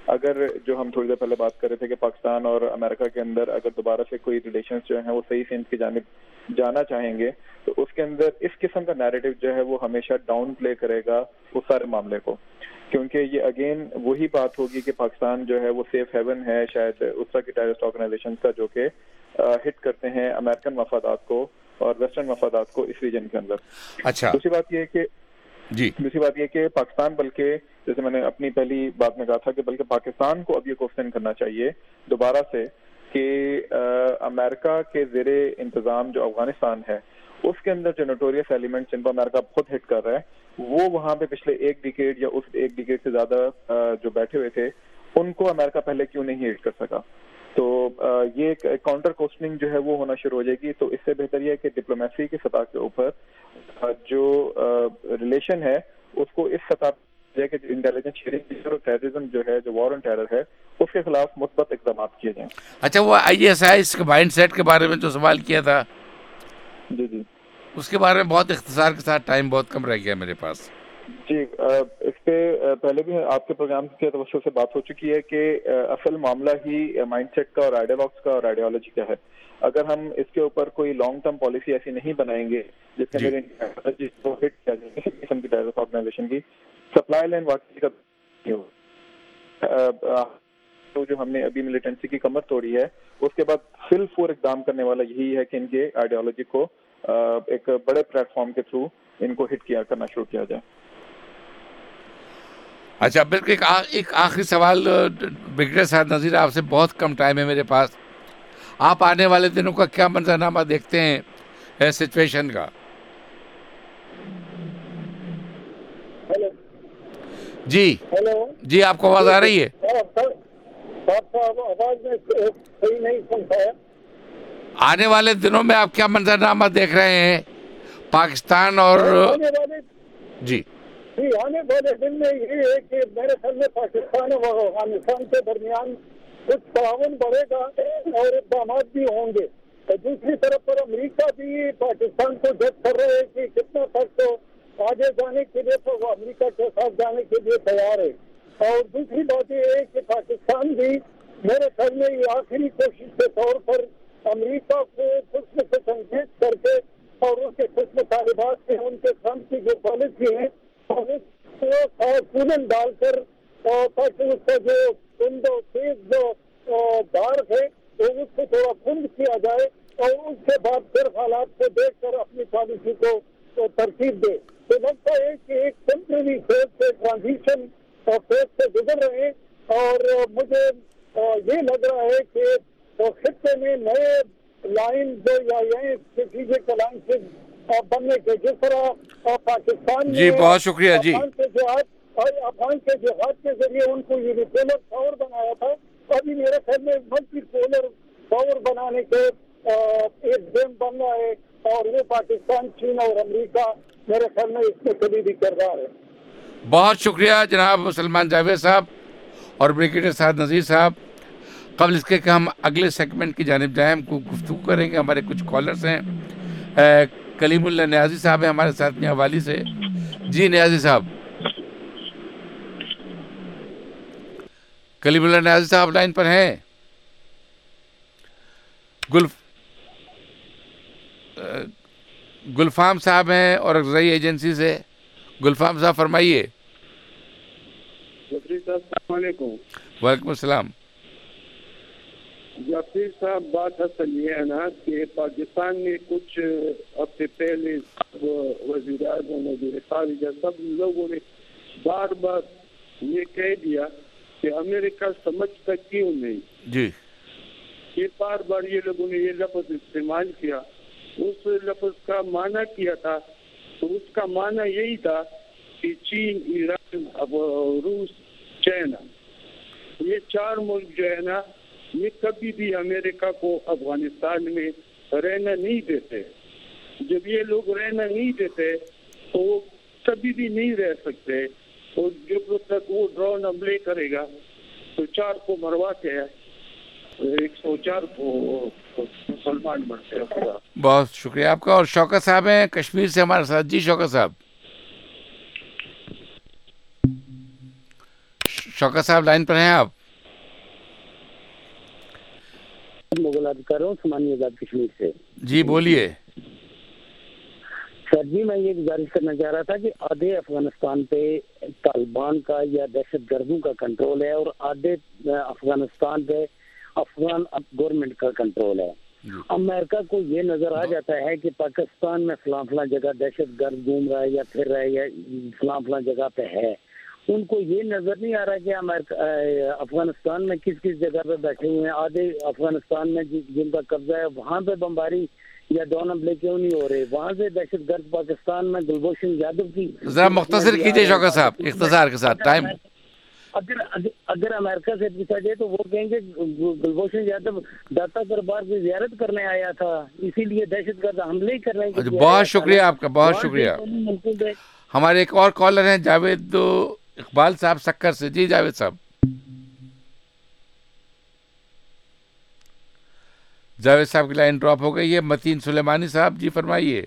اگر جو ہم تھوڑی دیر پہلے بات کر رہے تھے کہ پاکستان اور امریکہ کے اندر اگر دوبارہ سے کوئی ریلیشنز جو ہیں وہ صحیح سمت کی جانب جانا چاہیں گے تو اس کے اندر اس قسم کا نیریٹو جو ہے وہ ہمیشہ ڈاؤن پلے کرے گا اس سارے معاملے کو، کیونکہ یہ اگین وہی بات ہوگی کہ پاکستان جو ہے وہ سیف ہیون ہے شاید اس طرح کی ٹیررسٹ آرگنائزیشن کا جو کہ ہٹ کرتے ہیں امریکن مفادات کو اور ویسٹرن مفادات کو اس ریجن کے اندر. اچھا، دوسری بات یہ کہ جی دوسری بات یہ کہ پاکستان بلکہ جیسے میں نے اپنی پہلی بات میں کہا تھا کہ بلکہ پاکستان کو اب یہ کوشچن کرنا چاہیے دوبارہ سے کہ امریکہ کے زیر انتظام جو افغانستان ہے اس کے اندر جو نوٹوریس ایلیمنٹس جن کو امریکہ خود ہٹ کر رہا ہے وہ وہاں پہ پچھلے ایک ڈیکیڈ یا اس ایک ڈیکیڈ سے زیادہ جو بیٹھے ہوئے تھے ان کو امریکہ پہلے کیوں نہیں ہٹ کر سکا. تو یہ ایک کاؤنٹر کوسچننگ جو ہے وہ ہونا شروع ہو جائے گی. تو اس سے بہتر یہ ہے کہ ڈپلومیسی کی سطح کے اوپر جو ریلیشن ہے اس کو اس سطح کہ انٹیلیجنس شیئرنگ اور ٹیررزم جو ہے جو وار آن ٹیرر ہے اس کے خلاف مثبت اقدامات کیے جائیں. اچھا، وہ آئی ایس آئی کے مائنڈ سیٹ کے بارے میں جو سوال کیا تھا جی جی اس کے بارے میں بہت اختصار کے ساتھ ٹائم بہت کم رہ گیا میرے پاس. جی اس پہ پہلے بھی آپ کے پروگرام کے توسط سے بات ہو چکی ہے کہ اصل معاملہ ہی مائنڈ سیٹ کا اور آئیڈیالوگس کا اور آئیڈیالوجی کا ہے. اگر ہم اس کے اوپر کوئی لانگ ٹرم پالیسی ایسی نہیں بنائیں گے جس کے اندر جس کو ہٹ کیا جائے کسی قسم کی ٹیررسٹ آرگنائزیشن کی سپلائی لائن واقعی کا تو جو ہم نے ابھی ملیٹنسی کی کمر توڑی ہے اس کے بعد فل فور اقدام کرنے والا یہی ہے کہ ان کے آئیڈیالوجی کو ایک بڑے پلیٹ فارم کے تھرو ان کو ہٹ کیا کرنا شروع کیا جائے. اچھا، بالکل ایک آخری سوال برگیڈیئر سعد نذیر، آپ سے بہت کم ٹائم ہے میرے پاس. آپ آنے والے دنوں کا کیا منظرنامہ دیکھتے ہیں سچویشن کا؟ جی ہیلو جی، آپ کو آواز آ رہی ہے؟ آواز میں صحیح نہیں سن پایا. آنے والے دنوں میں آپ کیا منظرنامہ دیکھ رہے ہیں پاکستان اور جی جی آنے والے دن میں یہ ہے کہ میرے خیال میں پاکستان اور افغانستان کے درمیان کچھ تعاون بڑھے گا اور اقدامات بھی ہوں گے. دوسری طرف پر امریکہ بھی پاکستان کو جج کر رہے ہیں کہ کتنا تک تو آگے جانے کے لیے تو وہ امریکہ کے ساتھ جانے کے لیے تیار ہے. اور دوسری بات یہ ہے کہ پاکستان بھی میرے خیال میں یہ آخری کوشش کے طور پر امریکہ کو کچھ میں کچھ انگیز کر کے اور اس کے کچھ مطالبات کے ان کے ٹرمپ کی جو پالیسی ہے سولن ڈال کر تاکہ اس کا جو کند و تیز جو دار ہے تو اس کو تھوڑا کند کیا جائے اور اس کے بعد پھر حالات کو دیکھ کر اپنی پالیسی کو ترتیب دے. تو لگتا ہے کہ ایک ٹیمپریری فیز سے ٹرانزیشن فیز سے گزر رہے ہیں اور مجھے یہ لگ رہا ہے کہ خطے میں نئے لائن جو یا یہ اسٹریٹجک الائنسز بننے کے جس طرح پاکستان جی بہت شکریہ جی افغان کے جہاد کے ذریعے ان کو یونیپولر پاور بنایا تھا. ابھی میرے خیال میں ملٹی پولر پاور بنانے کے ایک گیم بن رہا ہے اور وہ پاکستان چین اور امریکہ میرے خیال میں اس میں کبھی بھی کردار ہے. بہت شکریہ جناب سلمان جاوید صاحب اور بریگیڈیئر سعد نذیر صاحب. قبل اس کے کہ ہم اگلے سیگمنٹ کی جانب جائیں ہم کو گفتگو کریں گے. ہمارے کچھ کالرز ہیں. کلیم اللہ نیازی صاحب ہیں ہمارے ساتھ میاں والی سے. جی نیازی صاحب. کلیم اللہ نیازی صاحب لائن پر ہیں. گل گلفام صاحب ہیں اور رئی ایجنسی سے. گلفام صاحب فرمائیے. السلام علیکم. وعلیکم السلام. جعفری صاحب بات اصل یہ ہے نا کہ پاکستان نے کچھ ہفتے پہلے وزیر اعظم وزیر خارجہ سب لوگوں نے بار بار یہ کہہ دیا کہ امریکہ سمجھتا کیوں نہیں. جی یہ بار بار یہ لوگوں نے یہ لفظ استعمال کیا. اس لفظ کا معنی کیا تھا تو اس کا معنی یہی تھا کہ چین، ایران، اب روس، چائنا یہ چار ملک جو ہے نا یہ کبھی بھی امریکہ کو افغانستان میں رہنا نہیں دیتے. جب یہ لوگ رہنا نہیں دیتے تو وہ کبھی بھی نہیں رہ سکتے. اور جب تک وہ ڈرون حملے کرے گا تو چار کو مروا کے ایک سو چار کو مسلمان بنتے ہیں. بہت شکریہ آپ کا. اور شوکت صاحب ہیں کشمیر سے ہمارے ساتھ. جی شوکت صاحب. शौकत साहब लाइन पर हैं आप? मुगल कर रहा हूँ समानी आजाद कश्मीर से। जी बोलिए। सर जी मैं ये गुजारिश करना चाह रहा था कि आधे अफगानिस्तान पे तालिबान का या दहशत गर्दों का कंट्रोल है और आधे अफगानिस्तान पे अफगान गवर्नमेंट का कंट्रोल है। अमेरिका को ये नजर आ जाता है कि पाकिस्तान में फलां फलां जगह दहशत गर्द घूम रहा है या फिर रहा है या फलां फलां जगह पे है। उनको ये नजर नहीं आ रहा कि अमेरिका अफगानिस्तान में किस किस जगह पे बैठे हुए हैं। आधे अफगानिस्तान में जिनका कब्जा है वहाँ पे बमबारी या डॉन हमले क्यों नहीं हो रहे? वहाँ से दहशत गर्द पाकिस्तान में गुलभूषण यादव की जरा मुख्तसर कीजिए शौकत साहब, इख्तिसार के साथ टाइम। अगर अगर अमेरिका से पूछा जाए तो वो कहेंगे गुलभूषण यादव दाता दरबार की जियारत करने आया था, इसीलिए दहशत गर्द हमले करने के लिए। बहुत शुक्रिया आपका, बहुत शुक्रिया। हमारे एक और कॉलर हैं जावेद इकबाल साहब सक्कर से। जी जावेद साहब। जावेद साहब की लाइन ड्रॉप हो गई है। मतीन सुलेमानी साहब जी फरमाइए।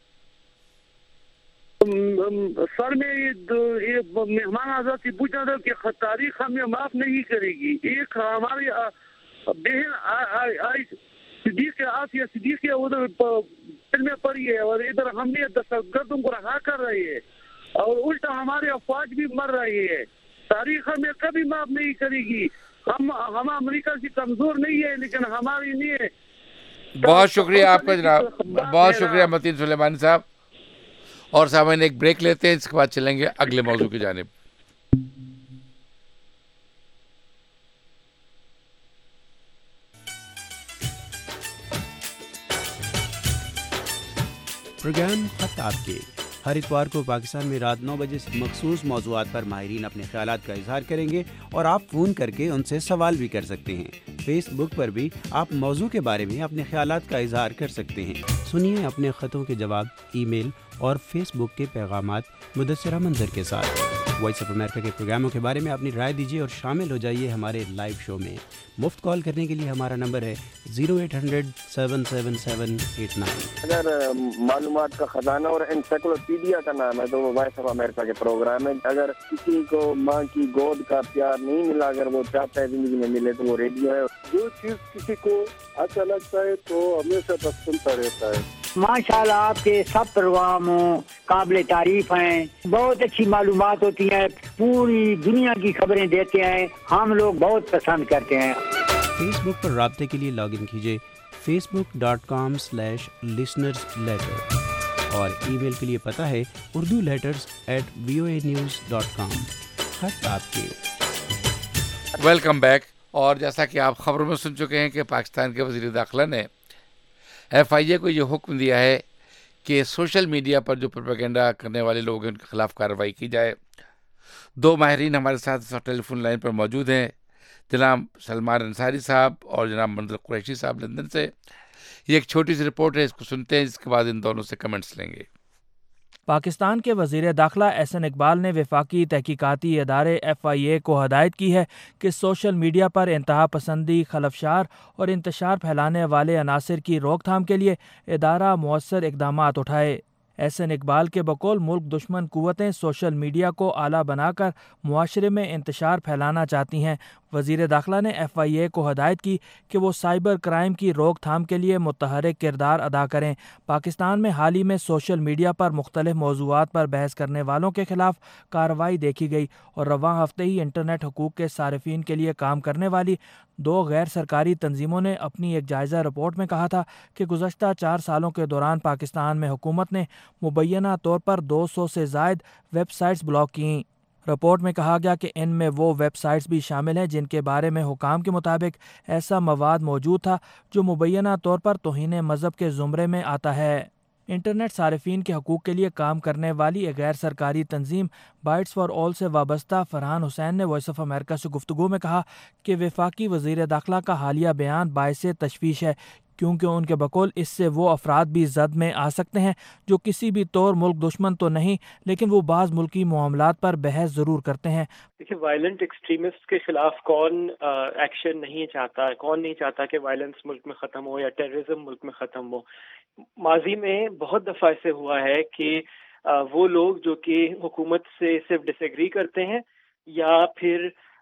सर मैं ये, ये मेहमान आजाद से पूछा था कि तारीख हमें माफ नहीं करेगी। एक हमारी बहन सिद्दीक आसिया सिद्दीक उधर में पड़ी है और इधर हमने दहशतगर्दों को रहा कर रही है और उल्टा हमारे अफवाज भी मर रही है। तारीख हमें कभी माफ नहीं करेगी। हम हम अमेरिका से कमजोर नहीं है लेकिन हमारी लिए। बहुत शुक्रिया आपका जनाब, बहुत शुक्रिया मतीन सुलेमानी साहब। और सामने एक ब्रेक लेते हैं, इसके बाद चलेंगे अगले मौजू की जानिब। प्रोग्राम खत आपके हर इतवार को पाकिस्तान में रात नौ बजे से मखसूस मौज़ूआत पर माहिरीन अपने ख्यालात का इजहार करेंगे और आप फ़ोन करके उनसे सवाल भी कर सकते हैं। फेसबुक पर भी आप मौजू के बारे में अपने ख्यालात का इजहार कर सकते हैं। सुनिए अपने ख़तों के जवाब ईमेल और फेसबुक के पैगामात मुदस्सिरा मंजर के साथ। वॉइस ऑफ अमेरिका के प्रोग्रामों के बारे में अपनी राय दीजिए और शामिल हो जाइए हमारे लाइव शो में। मुफ्त कॉल करने के लिए हमारा नंबर है zero eight hundred seven seven seven eight nine. अगर मालूमात का खजाना और एनसाइक्लोपीडिया का नाम है तो वो वॉइस ऑफ अमेरिका के प्रोग्राम है। अगर किसी को माँ की गोद का प्यार नहीं मिला, अगर वो चाहता है जिंदगी में मिले, तो वो रेडियो है। जो चीज किसी को अच्छा लगता है तो हमेशा बस सुनता रहता है। माशाल्लाह आपके सब प्रोग्राम काबिल तारीफ हैं, बहुत अच्छी मालूमात होती हैं, पूरी दुनिया की खबरें देते हैं, हम लोग बहुत पसंद करते हैं। फेसबुक पर राब्ते के लिए लॉगिन कीजिए Facebook dot com slash listeners letter और ईमेल के लिए पता है Urdu letters at V O A news dot com. खत आपके। Welcome back. और जैसा कि आप खबरों में सुन चुके हैं कि पाकिस्तान के वज़ीर दाखिला ने एफ आई ए को ये हुक्म दिया है कि सोशल मीडिया पर जो प्रोपेगेंडा करने वाले लोग हैं उनके खिलाफ कार्रवाई की जाए। दो माहिरीन हमारे साथ टेलीफोन लाइन पर मौजूद हैं, जनाब सलमान अंसारी साहब और जनाब मंजर कुरैशी साहब लंदन से। ये एक छोटी सी रिपोर्ट है, इसको सुनते हैं, इसके बाद इन दोनों से कमेंट्स लेंगे। पाकिस्तान के वज़ीर दाखिला एहसन इकबाल ने वफाकी तहकीकाती इदारे एफ आई ए को हदायत की है कि सोशल मीडिया पर इंतहा पसंदी, खलफशार और इंतशार फैलाने वाले अनासर की रोकथाम के लिए इदारा मौसर इक़दामात उठाए। एहसन इकबाल के बकौल मुल्क दुश्मन कुव्वतें सोशल मीडिया को आला बनाकर मुआशरे में इंतशार फैलाना चाहती हैं। वज़ीर दाखिला ने एफ आई ए को हदायत की कि वो साइबर क्राइम की रोकथाम के लिए मुतहरिक किरदार अदा करें। पाकिस्तान में हाल ही में सोशल मीडिया पर मुख्तलिफ मौज़ूआत पर बहस करने वालों के खिलाफ कार्रवाई देखी गई और रवां हफ्ते ही इंटरनेट हकूक़ के सारिफीन के लिए काम करने वाली दो गैर सरकारी तंजीमों ने अपनी एक जायज़ा रिपोर्ट में कहा था कि गुज़श्ता चार सालों के दौरान पाकिस्तान में हुकूमत ने मुबैना तौर पर दो सौ से ज़ायद वेबसाइट्स ब्लॉक की। रिपोर्ट में कहा गया कि इनमें वो वेबसाइट्स भी शामिल हैं जिनके बारे में हुकाम के मुताबिक ऐसा मवाद मौजूद था जो मुबैना तौर पर तौहीन मज़हब के ज़ुमरे में आता है। इंटरनेट सारिफीन के हकूक़ के लिए काम करने वाली एक गैर सरकारी तंजीम बाइट्स फॉर ऑल से वाबस्ता फरहान हुसैन ने वॉइस ऑफ अमेरिका से गुफ्तगू में कहा कि वफाकी वज़ीर दाखिला का हालिया बयान बाइसे तशवीश है, क्योंकि उनके बकौल इससे वो अफराद भी जद में आ सकते हैं जो किसी भी तौर मुल्क दुश्मन तो नहीं, लेकिन वो बाज़ मुल्की मामलात पर बहस ज़रूर करते हैं। देखिए, वायलेंट एक्सट्रीमिस्ट के खिलाफ कौन एक्शन नहीं चाहता, कौन नहीं चाहता कि वायलेंस मुल्क में ख़त्म हो या टेररिज्म मुल्क में ख़त्म हो। माजी में बहुत दफ़ा ऐसे हुआ है कि आ, वो लोग जो कि हुकूमत से सिर्फ डिसएग्री करते हैं या फिर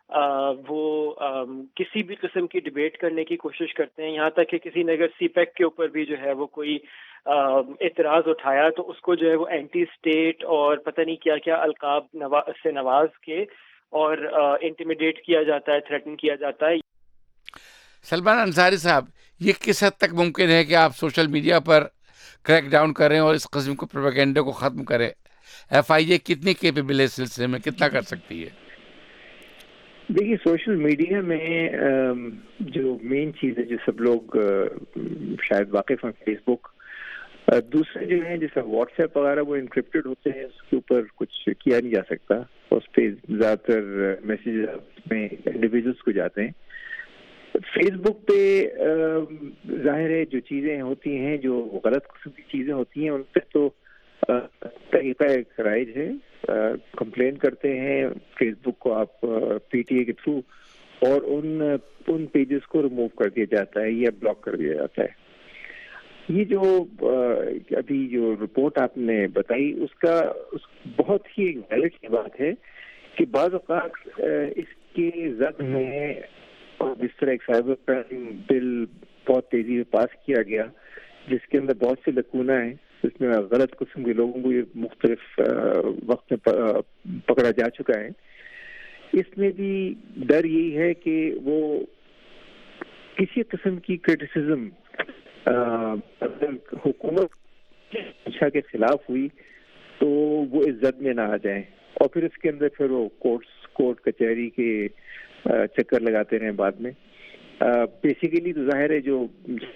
وہ کسی بھی قسم کی ڈبیٹ کرنے کی کوشش کرتے ہیں. یہاں تک کہ کسی نے اگر سی پیک کے اوپر بھی جو ہے وہ کوئی اعتراض اٹھایا تو اس کو جو ہے وہ اینٹی اسٹیٹ اور پتہ نہیں کیا کیا القاب سے نواز کے اور انٹیمیڈیٹ کیا جاتا ہے, تھریٹن کیا جاتا ہے. سلمان انصاری صاحب, یہ کس حد تک ممکن ہے کہ آپ سوشل میڈیا پر کریک ڈاؤن کریں اور اس قسم کو پروپیگنڈے کو ختم کریں؟ ایف آئی اے کتنی کیپیبل ہے اس سلسلے میں, کتنا کر سکتی ہے؟ دیکھیے سوشل میڈیا میں جو مین چیز ہے جو سب لوگ شاید واقف ہیں, فیس بک, دوسرے جو ہیں جیسے واٹس ایپ وغیرہ وہ انکرپٹڈ ہوتے ہیں, اس کے اوپر کچھ کیا نہیں جا سکتا, اس پہ زیادہ تر میسیجز میں انڈیویجولس کو جاتے ہیں. فیس بک پہ ظاہر ہے جو چیزیں ہوتی ہیں جو غلط قسم کی چیزیں ہوتی ہیں ان پہ تو طریقہ ایک رائج ہے, کمپلین کرتے ہیں فیس بک کو آپ پی ٹی اے کے تھرو اور ان ان پیجز کو ریموو کر دیا جاتا ہے یا بلاک کر دیا جاتا ہے. یہ جو ابھی جو رپورٹ آپ نے بتائی اس کا بہت ہی ویلڈ کی بات ہے کہ بعض اوقات اس کی زد میں جس طرح ایک سائبر کرائم بل بہت تیزی سے پاس کیا گیا جس کے اندر بہت سے لکونہ ہیں, جس میں غلط قسم کے لوگوں کو یہ مختلف وقت میں پکڑا جا چکا ہے, اس میں بھی ڈر یہی ہے کہ وہ کسی قسم کی کرٹیسزم اگر حکومت اچھا کے خلاف ہوئی تو وہ عزت میں نہ آ جائیں اور پھر اس کے اندر پھر وہ کورٹس کورٹ کچہری کے چکر لگاتے رہیں بعد میں. بیسیکلی تو ظاہر ہے جو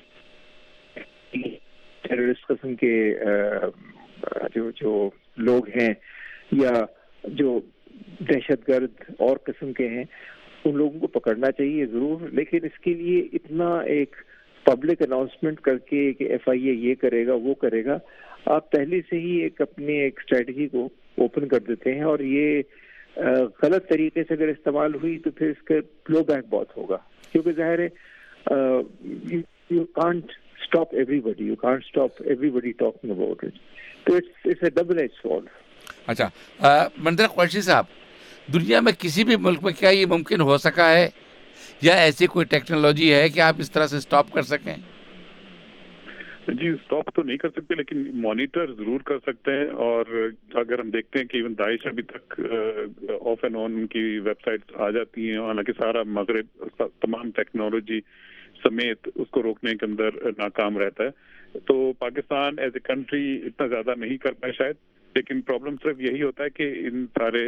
ٹیررسٹ قسم کے جو جو لوگ ہیں یا جو دہشت گرد اور قسم کے ہیں ان لوگوں کو پکڑنا چاہیے ضرور, لیکن اس کے لیے اتنا ایک پبلک اناؤنسمنٹ کر کے کہ ایف آئی اے یہ کرے گا وہ کرے گا, آپ پہلے سے ہی ایک اپنے ایک اسٹریٹجی کو اوپن کر دیتے ہیں اور یہ غلط طریقے سے اگر استعمال ہوئی تو پھر اس کا فلو بیک بہت ہوگا, کیونکہ ظاہر ہے you can't stop everybody you can't stop everybody talking about it, تو it's it's a double edge sword. اچھا منظر قریشی صاحب, دنیا میں کسی بھی ملک میں کیا یہ ممکن ہو سکا ہے یا ایسی کوئی ٹیکنالوجی ہے کہ آپ اس طرح سے اسٹاپ کر سکیں؟ جی اسٹاپ تو نہیں کر سکتے لیکن مانیٹر ضرور کر سکتے ہیں, اور اگر ہم دیکھتے ہیں کہ ایون داعش ابھی تک آف اینڈ آن ان کی ویب سائٹس آ جاتی ہیں, حالانکہ سارا مغرب تمام ٹیکنالوجی سمیت اس کو روکنے کے اندر ناکام رہتا ہے. تو پاکستان ایز اے کنٹری اتنا زیادہ نہیں کر پائے شاید, لیکن پرابلم صرف یہی ہوتا ہے کہ ان سارے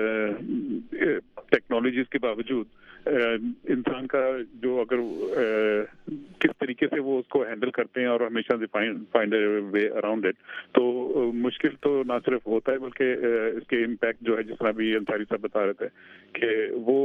ٹیکنالوجیز کے باوجود انسان کا جو اگر کس طریقے سے وہ اس کو ہینڈل کرتے ہیں اور ہمیشہ سے find a way around it, تو مشکل تو نہ صرف ہوتا ہے بلکہ اس کے امپیکٹ جو ہے جس طرح بھی انصاری صاحب بتا رہے تھے کہ وہ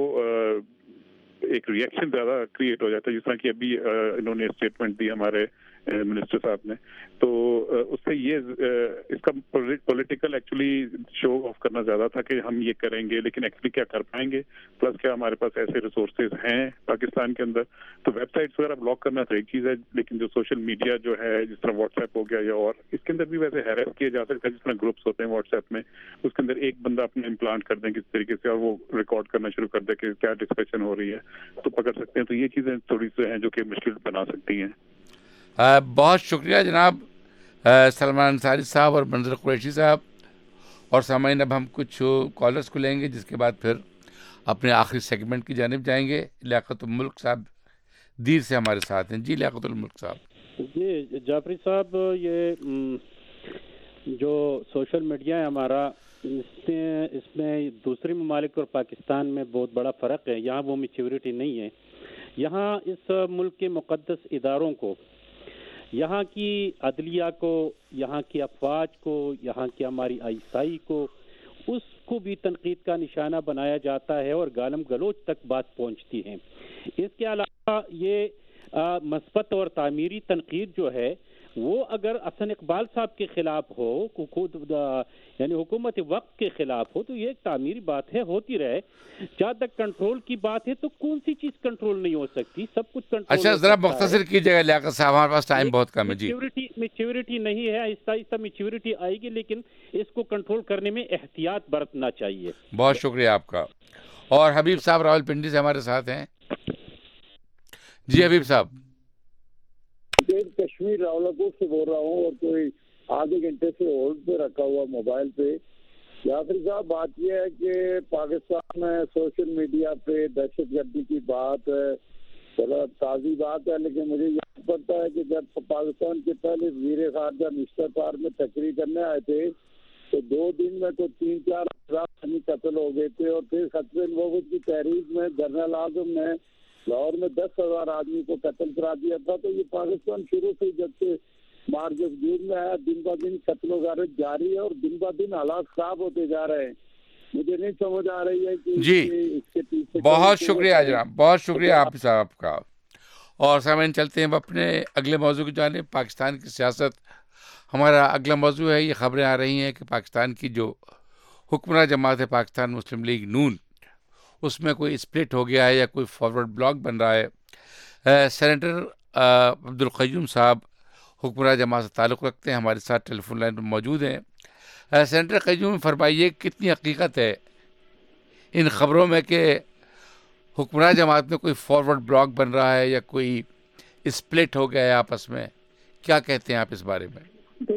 ایک ری ایکشن زیادہ کریٹ ہو جاتا ہے, جس طرح کہ ابھی انہوں نے اسٹیٹمنٹ دی ہمارے منسٹر صاحب نے, تو اس سے یہ اس کا پولیٹیکل ایکچولی شو آف کرنا زیادہ تھا کہ ہم یہ کریں گے, لیکن ایکچولی کیا کر پائیں گے, پلس کیا ہمارے پاس ایسے ریسورسز ہیں پاکستان کے اندر. تو ویب سائٹس وغیرہ بلاک کرنا تو ایک چیز ہے, لیکن جو سوشل میڈیا جو ہے جس طرح واٹس ایپ ہو گیا یا اور اس کے اندر بھی ویسے ہیرس کیا جا سکتا ہے, جس طرح گروپس ہوتے ہیں واٹس ایپ میں, اس کے اندر ایک بندہ اپنے امپلانٹ کر دیں کس طریقے سے اور وہ ریکارڈ کرنا شروع کر دے کہ کیا ڈسکشن ہو رہی ہے, تو پکڑ سکتے ہیں. تو یہ چیزیں تھوڑی سی ہیں جو کہ مشکل بنا سکتی ہیں. بہت شکریہ جناب سلمان انصاری صاحب اور منظر قریشی صاحب. اور سامعین اب ہم کچھ کالرز کو لیں گے, جس کے بعد پھر اپنے آخری سیگمنٹ کی جانب جائیں گے. لیاقت الملک صاحب دیر سے ہمارے ساتھ ہیں. جی لیاقت الملک صاحب. جی جعفری صاحب, یہ جو سوشل میڈیا ہے ہمارا, اس میں اس میں دوسرے ممالک اور پاکستان میں بہت بڑا فرق ہے. یہاں وہ میچیورٹی نہیں ہے. یہاں اس ملک کے مقدس اداروں کو, یہاں کی عدلیہ کو, یہاں کی افواج کو, یہاں کی ہماری آئیسائی کو, اس کو بھی تنقید کا نشانہ بنایا جاتا ہے اور گالم گلوچ تک بات پہنچتی ہے. اس کے علاوہ یہ مثبت اور تعمیری تنقید جو ہے وہ اگر حسن اقبال صاحب کے خلاف ہو, یعنی حکومت وقت کے خلاف ہو, تو یہ ایک تعمیری بات ہے, ہوتی رہے. جہاں تک کنٹرول کی بات ہے تو کون سی چیز کنٹرول نہیں ہو سکتی, سب کچھ کنٹرول. اچھا ذرا مختصر کیجیے گا لیاقت صاحب, ہمارے پاس ٹائم بہت کم ہے. جی میچیورٹی نہیں ہے, آہستہ آہستہ میچیورٹی آئے گی, لیکن اس کو کنٹرول کرنے میں احتیاط برتنا چاہیے. بہت شکریہ آپ کا. اور حبیب صاحب راول پنڈی سے ہمارے ساتھ ہیں. جی حبیب صاحب. کشمیر راولاکوٹ سے بول رہا ہوں اور کوئی آدھے گھنٹے سے ہولڈ پہ رکھا ہوا موبائل پہ. یاسر صاحب بات یہ ہے کہ پاکستان میں سوشل میڈیا پہ دہشت گردی کی بات ہے, بڑا تازی بات ہے, لیکن مجھے یاد پڑتا ہے کہ جب پاکستان کے پہلے وزیر خارجہ مشتر پار میں تقریر کرنے آئے تھے تو دو دن میں تو تین چار ہزار آدمی قتل ہو گئے تھے, اور پھر خطرے نبوت کی تحریک میں جنرل اعظم نے لاہور میں دس ہزار آدمی کو قتل کرا دیا تھا. تو یہ پاکستان شروع سے جب سے مار جسجود میں ہے, دن ب دن قتل و غارت جاری ہے اور دن ب دن حالات خراب ہوتے جا رہے ہیں. مجھے نہیں سمجھ آ رہی ہے کہ جی اس کے پیچھے بہت شکریہ جناب, بہت شکریہ آپ صاحب کا. اور سامعین چلتے ہیں اپنے اگلے موضوع کی جانب. پاکستان کی سیاست ہمارا اگلا موضوع ہے. یہ خبریں آ رہی ہیں کہ پاکستان کی جو حکمراں جماعت ہے پاکستان مسلم لیگ نون, اس میں کوئی اسپلٹ ہو گیا ہے یا کوئی فارورڈ بلاک بن رہا ہے. سینیٹر عبدالقیوم صاحب حکمراں جماعت سے تعلق رکھتے ہیں, ہمارے ساتھ ٹیلی فون لائن پر موجود ہیں. سینیٹر قیوم فرمائیے کتنی حقیقت ہے ان خبروں میں کہ حکمراں جماعت میں کوئی فارورڈ بلاک بن رہا ہے یا کوئی اسپلٹ ہو گیا ہے آپس میں؟ کیا کہتے ہیں آپ اس بارے میں؟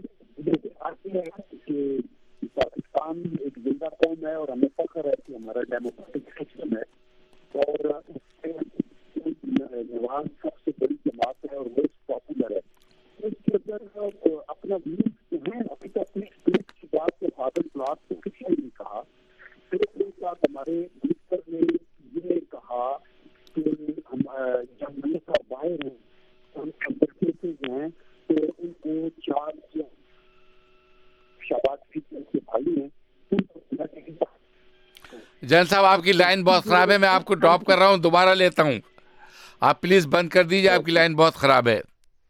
پاکستان ایک زندہ قوم ہے اور ہمیں فخر ہے کہ ہمارا ڈیموکریٹک سسٹم ہے, اور نواز سب سے بڑی جماعت ہے اور وہ پاپولر ہے. اس کے اندر اپنا ویوز ہیں ابھی تک اپنی اسپلٹ کی بات کے فادر بلاک کو کسی نے نہیں کہا. صرف ایک بات ہمارے ملک نے یہ کہا کہ ہم جب ملک کا باہر ہیں ان کیسز ہیں تو ان کو چار شہباز شریف کے بھائی ہیں. جین صاحب آپ کی لائن بہت خراب ہے, میں آپ کو ڈراپ کر رہا ہوں, دوبارہ لیتا ہوں, آپ پلیز بند کر دیجیے, آپ کی لائن بہت خراب ہے.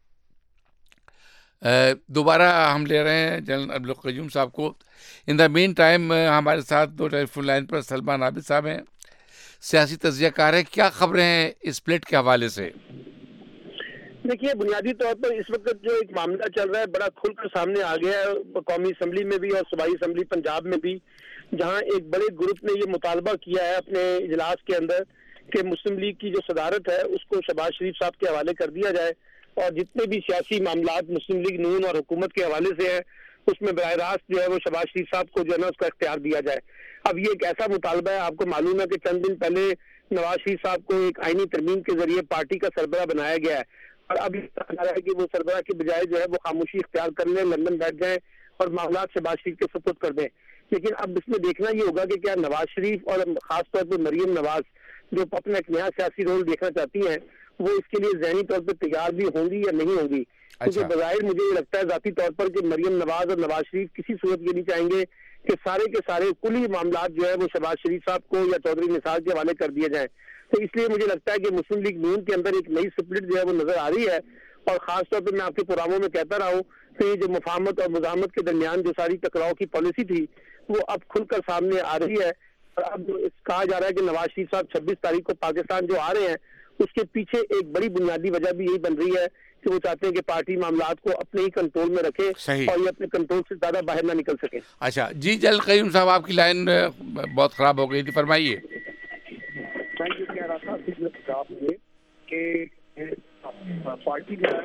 دوبارہ ہم لے رہے ہیں جنرل عبدالقیوم صاحب کو. ان دا مین ٹائم ہمارے ساتھ دو ٹیلی فون لائن پر سلمان عابد صاحب ہیں, سیاسی تجزیہ کار ہیں. کیا خبریں ہیں اسپلٹ کے حوالے سے؟ دیکھیے, بنیادی طور پر اس وقت جو ایک معاملہ چل رہا ہے بڑا کھل کر سامنے آ گیا ہے قومی اسمبلی میں بھی اور صوبائی اسمبلی پنجاب میں بھی, جہاں ایک بڑے گروپ نے یہ مطالبہ کیا ہے اپنے اجلاس کے اندر کہ مسلم لیگ کی جو صدارت ہے اس کو شہباز شریف صاحب کے حوالے کر دیا جائے, اور جتنے بھی سیاسی معاملات مسلم لیگ نون اور حکومت کے حوالے سے ہیں اس میں براہ راست جو ہے وہ شہباز شریف صاحب کو جو ہے نا اس کا اختیار دیا جائے. اب یہ ایک ایسا مطالبہ ہے, آپ کو معلوم ہے کہ چند دن پہلے نواز شریف صاحب کو ایک آئینی ترمیم کے ذریعے پارٹی کا سربراہ بنایا گیا ہے, اور اب یہ کہا جا رہا ہے کہ وہ سربراہ کے بجائے جو ہے وہ خاموشی اختیار کر لیں, لندن بیٹھ جائیں اور معاملات شہباز شریف کے سپرد کر دیں. لیکن اب اس میں دیکھنا یہ ہوگا کہ کیا نواز شریف اور خاص طور پر مریم نواز جو اپنا ایک نیا سیاسی رول دیکھنا چاہتی ہیں وہ اس کے لیے ذہنی طور پر تیار بھی ہوں گی یا نہیں ہوں گی. کیونکہ بظاہر مجھے یہ لگتا ہے ذاتی طور پر کہ مریم نواز اور نواز شریف کسی صورت یہ نہیں چاہیں گے کہ سارے کے سارے کلی معاملات جو ہے وہ شہباز شریف صاحب کو یا چودھری نثار کے حوالے کر دیے جائیں. تو اس لیے مجھے لگتا ہے کہ مسلم لیگ نون کے اندر ایک نئی سپلٹ جو ہے وہ نظر آ رہی ہے, اور خاص طور پہ میں آپ کے پروگراموں میں کہتا رہا ہوں کہ یہ جو مفاہمت اور مزاحمت کے درمیان جو ساری ٹکراؤ کی پالیسی تھی وہ اب کھل کر سامنے آ رہی ہے. اور اب کہا جا رہا ہے کہ نواز شریف صاحب چھبیس تاریخ کو پاکستان جو آ رہے ہیں اس کے پیچھے ایک بڑی بنیادی وجہ بھی یہی بن رہی ہے کہ وہ چاہتے ہیں کہ پارٹی معاملات کو اپنے ہی کنٹرول میں رکھے اور یہ اپنے کنٹرول سے زیادہ باہر نہ نکل سکے. اچھا جی, جل قیوم صاحب آپ کی لائن بہت خراب ہو گئی تھی, فرمائیے. میں یہ کہہ رہا تھا صاحب یہ کہ پارٹی میں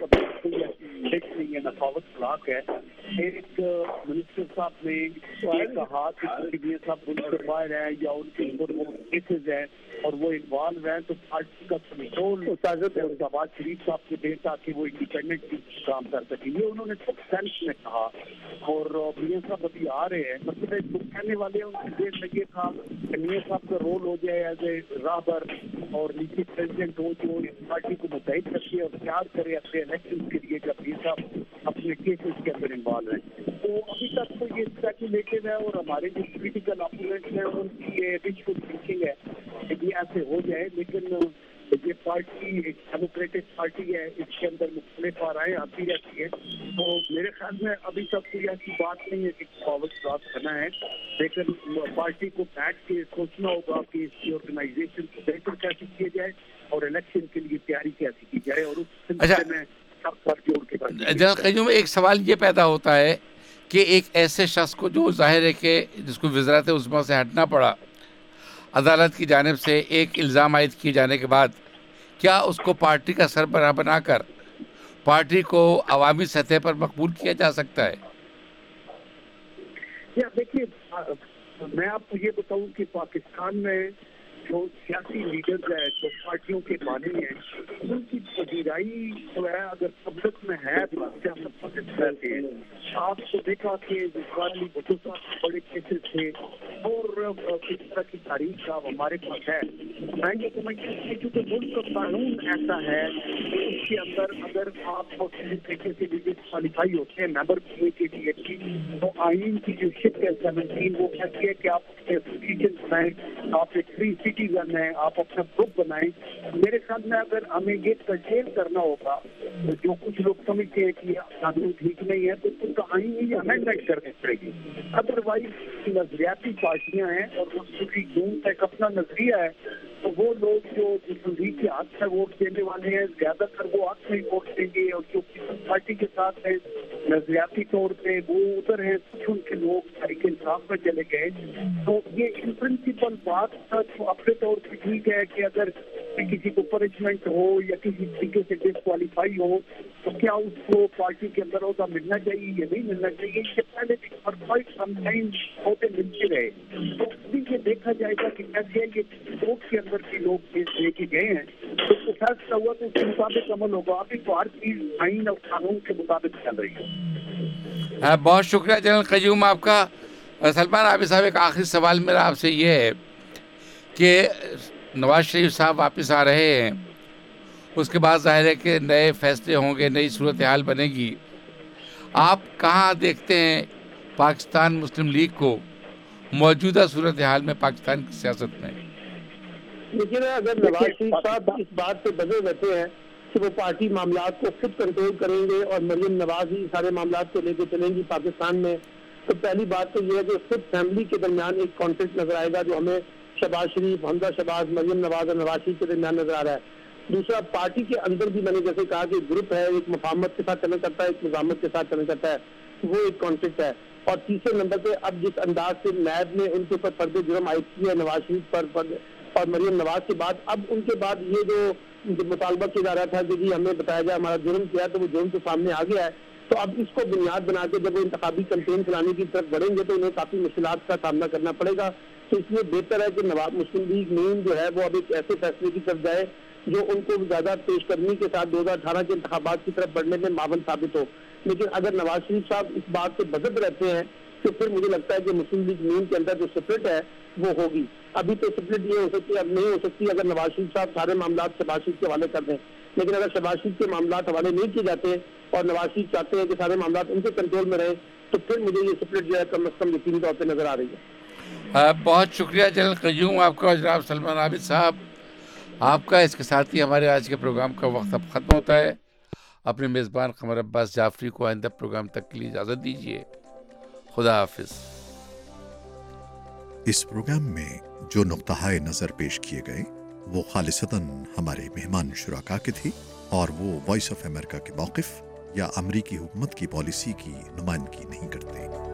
نفاوت بلاک ہے. ایک منسٹر صاحب نے یہ کہا کہ یہ سب ان سے باہر ہیں یا ان کے اوپر وہ کیسز ہیں اور وہ انوالو ہیں تو پارٹی کا کنٹرول شہباز شریف صاحب کو دے تاکہ وہ انڈیپینڈنٹ کام کر سکیں. یہ انہوں نے سب سینس میں کہا, اور میاں صاحب ابھی آ رہے ہیں, مطلب کہنے والے ان کی دیر میں یہ تھا کہ میاں صاحب کا رول ہو جائے ایز اے راہبر اور نیچے پریزیڈنٹ ہو جو اس پارٹی کو متحد رکھے اور تیار کرے اپنے الیکشن کے لیے جب یہ صاحب اپنے کیسز کے اندر انوالو ہیں. تو ابھی تک تو یہ اسپیکولیٹو ہے, اور ہمارے جو پولیٹیکل اپوننٹس ہیں ان کی یہ وشفل تھنکنگ ہے کہ یہ ایسے ہو جائے. لیکن یہ پارٹی ایک ڈیموکریٹک پارٹی ہے, اس کے اندر مختلف آرائیں آتی رہتی ہیں. تو میرے خیال میں ابھی تک کوئی ایسی بات نہیں ہے کہ فارورڈ بلاک کرنا ہے, لیکن پارٹی کو بیٹھ کے سوچنا ہوگا کہ اس کی آرگنائزیشن کو بہتر کیسے کیا جائے اور الیکشن کے لیے تیاری کیسے کی جائے. اور اس سلسلے میں سب سب جوڑ کے جناب قیوم, ایک سوال یہ پیدا ہوتا ہے کہ ایک ایسے شخص کو جو ظاہر ہے کہ جس کو وزارت عظمیٰ سے ہٹنا پڑا, عدالت کی جانب سے ایک الزام عائد کیے جانے کے بعد کیا اس کو پارٹی کا سربراہ بنا کر پارٹی کو عوامی سطح پر مقبول کیا جا سکتا ہے؟ دیکھیے میں آپ کو یہ بتاؤں کہ پاکستان میں جو سیاسی لیڈرز ہیں جو پارٹیوں کے بانی ہیں ان کی پذیرائی جو ہے اگر پبلک میں ہے تو سیاست پسند رہتے ہیں. آپ کو دیکھا کہ جسمانی بھٹو بڑے کیسز تھے اور کس طرح کی تاریخ کا ہمارے پاس ہے. میں یہ سمجھتا ہوں کہ چونکہ ملک کا قانون ایسا ہے کہ اس کے اندر اگر آپ کسی طریقے سے ڈسکوالیفائی ہوتے ہیں ممبر بننے کے لیے تو آئین کی جو شک ہے سیونٹین وہ کہتی ہے کہ آپ اپنے سٹیزن بنائیں, آپ ایک فری سٹیزن ہیں, آپ اپنا گروپ بنائیں. میرے خیال میں اگر ہمیں یہ تجزیہ کرنا ہوگا جو کچھ لوگ سمجھتے ہیں کہ قانون ٹھیک نہیں ہے تو ان کا آئین ہی امینڈمنٹ کرنی پڑے گی. ادروائز نظریاتی پارٹیاں ہیں اور مسلم جون کا ایک اپنا نظریہ ہے تو وہ لوگ جو تنظیم کے ہاتھ سے ووٹ دینے والے ہیں زیادہ تر وہ ہاتھ میں ووٹ دیں گے اور جو کسی پارٹی کے ساتھ ہیں نظریاتی طور پہ وہ ادھر ہیں کچھ ان کے لوگ تحریک انصاف میں چلے گئے. تو یہ ان پرنسپل بات تو اپنے طور پہ ٹھیک ہے کہ اگر کسی کو پنشمنٹ ہو یا کسی طریقے سے ڈسکوالیفائی ہو تو کیا اس کو پارٹی کے اندر عہدہ ملنا چاہیے یا نہیں ملنا چاہیے. اس سے پہلے سم ٹائم عہدے ملتے رہے تو بھی یہ دیکھا جائے گا کہ کیسے یہ کوٹ کے اندر کے لوگ کیس لے کے گئے ہیں تو وہ فیصلہ ہوا تو اس کے مطابق عمل ہوگا. ابھی تو ہر چیز آئین اور قانون کے مطابق چل رہی ہے. بہت شکریہ جنرل قیوم آپ کا. سلمان عابد صاحب ایک آخری سوال میرا آپ سے یہ ہے کہ نواز شریف صاحب واپس آ رہے ہیں, اس کے بعد ظاہر ہے کہ نئے فیصلے ہوں گے, نئی صورتحال بنے گی. آپ کہاں دیکھتے ہیں پاکستان مسلم لیگ کو موجودہ صورتحال میں پاکستان کی سیاست میں؟ لیکن اگر نواز شریف صاحب اس بات پہ بدل رہتے ہیں کہ وہ پارٹی معاملات کو خود کنٹرول کریں گے اور مریم نواز ہی سارے معاملات کو لے کے چلیں گی پاکستان میں, تو پہلی بات تو یہ ہے کہ خود فیملی کے درمیان ایک کانفلکٹ نظر آئے گا جو ہمیں شہباز شریف, حمزہ شہباز, مریم نواز اور نواز شریف کے درمیان نظر آ رہا ہے. دوسرا پارٹی کے اندر بھی میں نے جیسے کہا کہ گروپ ہے, ایک مفاہمت کے ساتھ چلنا کرتا ہے, ایک مزاحمت کے ساتھ چلنا کرتا ہے, وہ ایک کانفلکٹ ہے. اور تیسرے نمبر پہ اب جس انداز سے نیب نے ان کے اوپر فرد جرم عائد کیا ہے نواز شریف پر اور مریم نواز کے بعد, اب ان کے بعد یہ جو مطالبہ کیا جا رہا تھا کہ جی ہمیں بتایا جائے ہمارا جرم کیا ہے, تو وہ جرم تو سامنے آ گیا ہے. تو اب اس کو بنیاد بنا کے جب وہ انتخابی کمپین چلانے کی طرف بڑھیں گے تو انہیں کافی مشکلات کا سامنا کرنا پڑے گا. تو اس لیے بہتر ہے کہ نواز مسلم لیگ نون جو ہے وہ اب ایک ایسے فیصلے کی طرف جائے جو ان کو زیادہ پیش قدمی کے ساتھ دو ہزار اٹھارہ کے انتخابات کی طرف بڑھنے میں معاون ثابت ہو. لیکن اگر نواز شریف صاحب اس بات سے بدد رہتے ہیں تو پھر مجھے لگتا ہے کہ مسلم لیگ نون کے اندر جو سپلٹ ہے وہ ہوگی. ابھی تو سپلٹ یہ ہو سکتی ہے, اب نہیں ہو سکتی اگر نواز شریف صاحب سارے معاملات شہباز شریف کے حوالے کر دیں. لیکن اگر شہباز شریف کے معاملات حوالے نہیں کیے جاتے اور نواز شریف چاہتے ہیں کہ سارے معاملات ان کے کنٹرول میں رہیں تو پھر مجھے یہ سپلٹ جو ہے کم از کم یقینی طور پہ نظر آ رہی ہے. بہت شکریہ جنرل قیوم آپ کا, جناب سلمان عابد صاحب آپ کا. اس کے ساتھ ہی ہمارے آج کے پروگرام کا وقت اب ختم ہوتا ہے. اپنے میزبان قمر عباس جعفری کو آئندہ پروگرام تک کے لیے اجازت دیجیے. خدا حافظ. اس پروگرام میں جو نقطہ نظر پیش کیے گئے وہ خالصتاً ہمارے مہمان شرکا کے تھے اور وہ وائس آف امریکہ کے موقف یا امریکی حکومت کی پالیسی کی نمائندگی نہیں کرتے.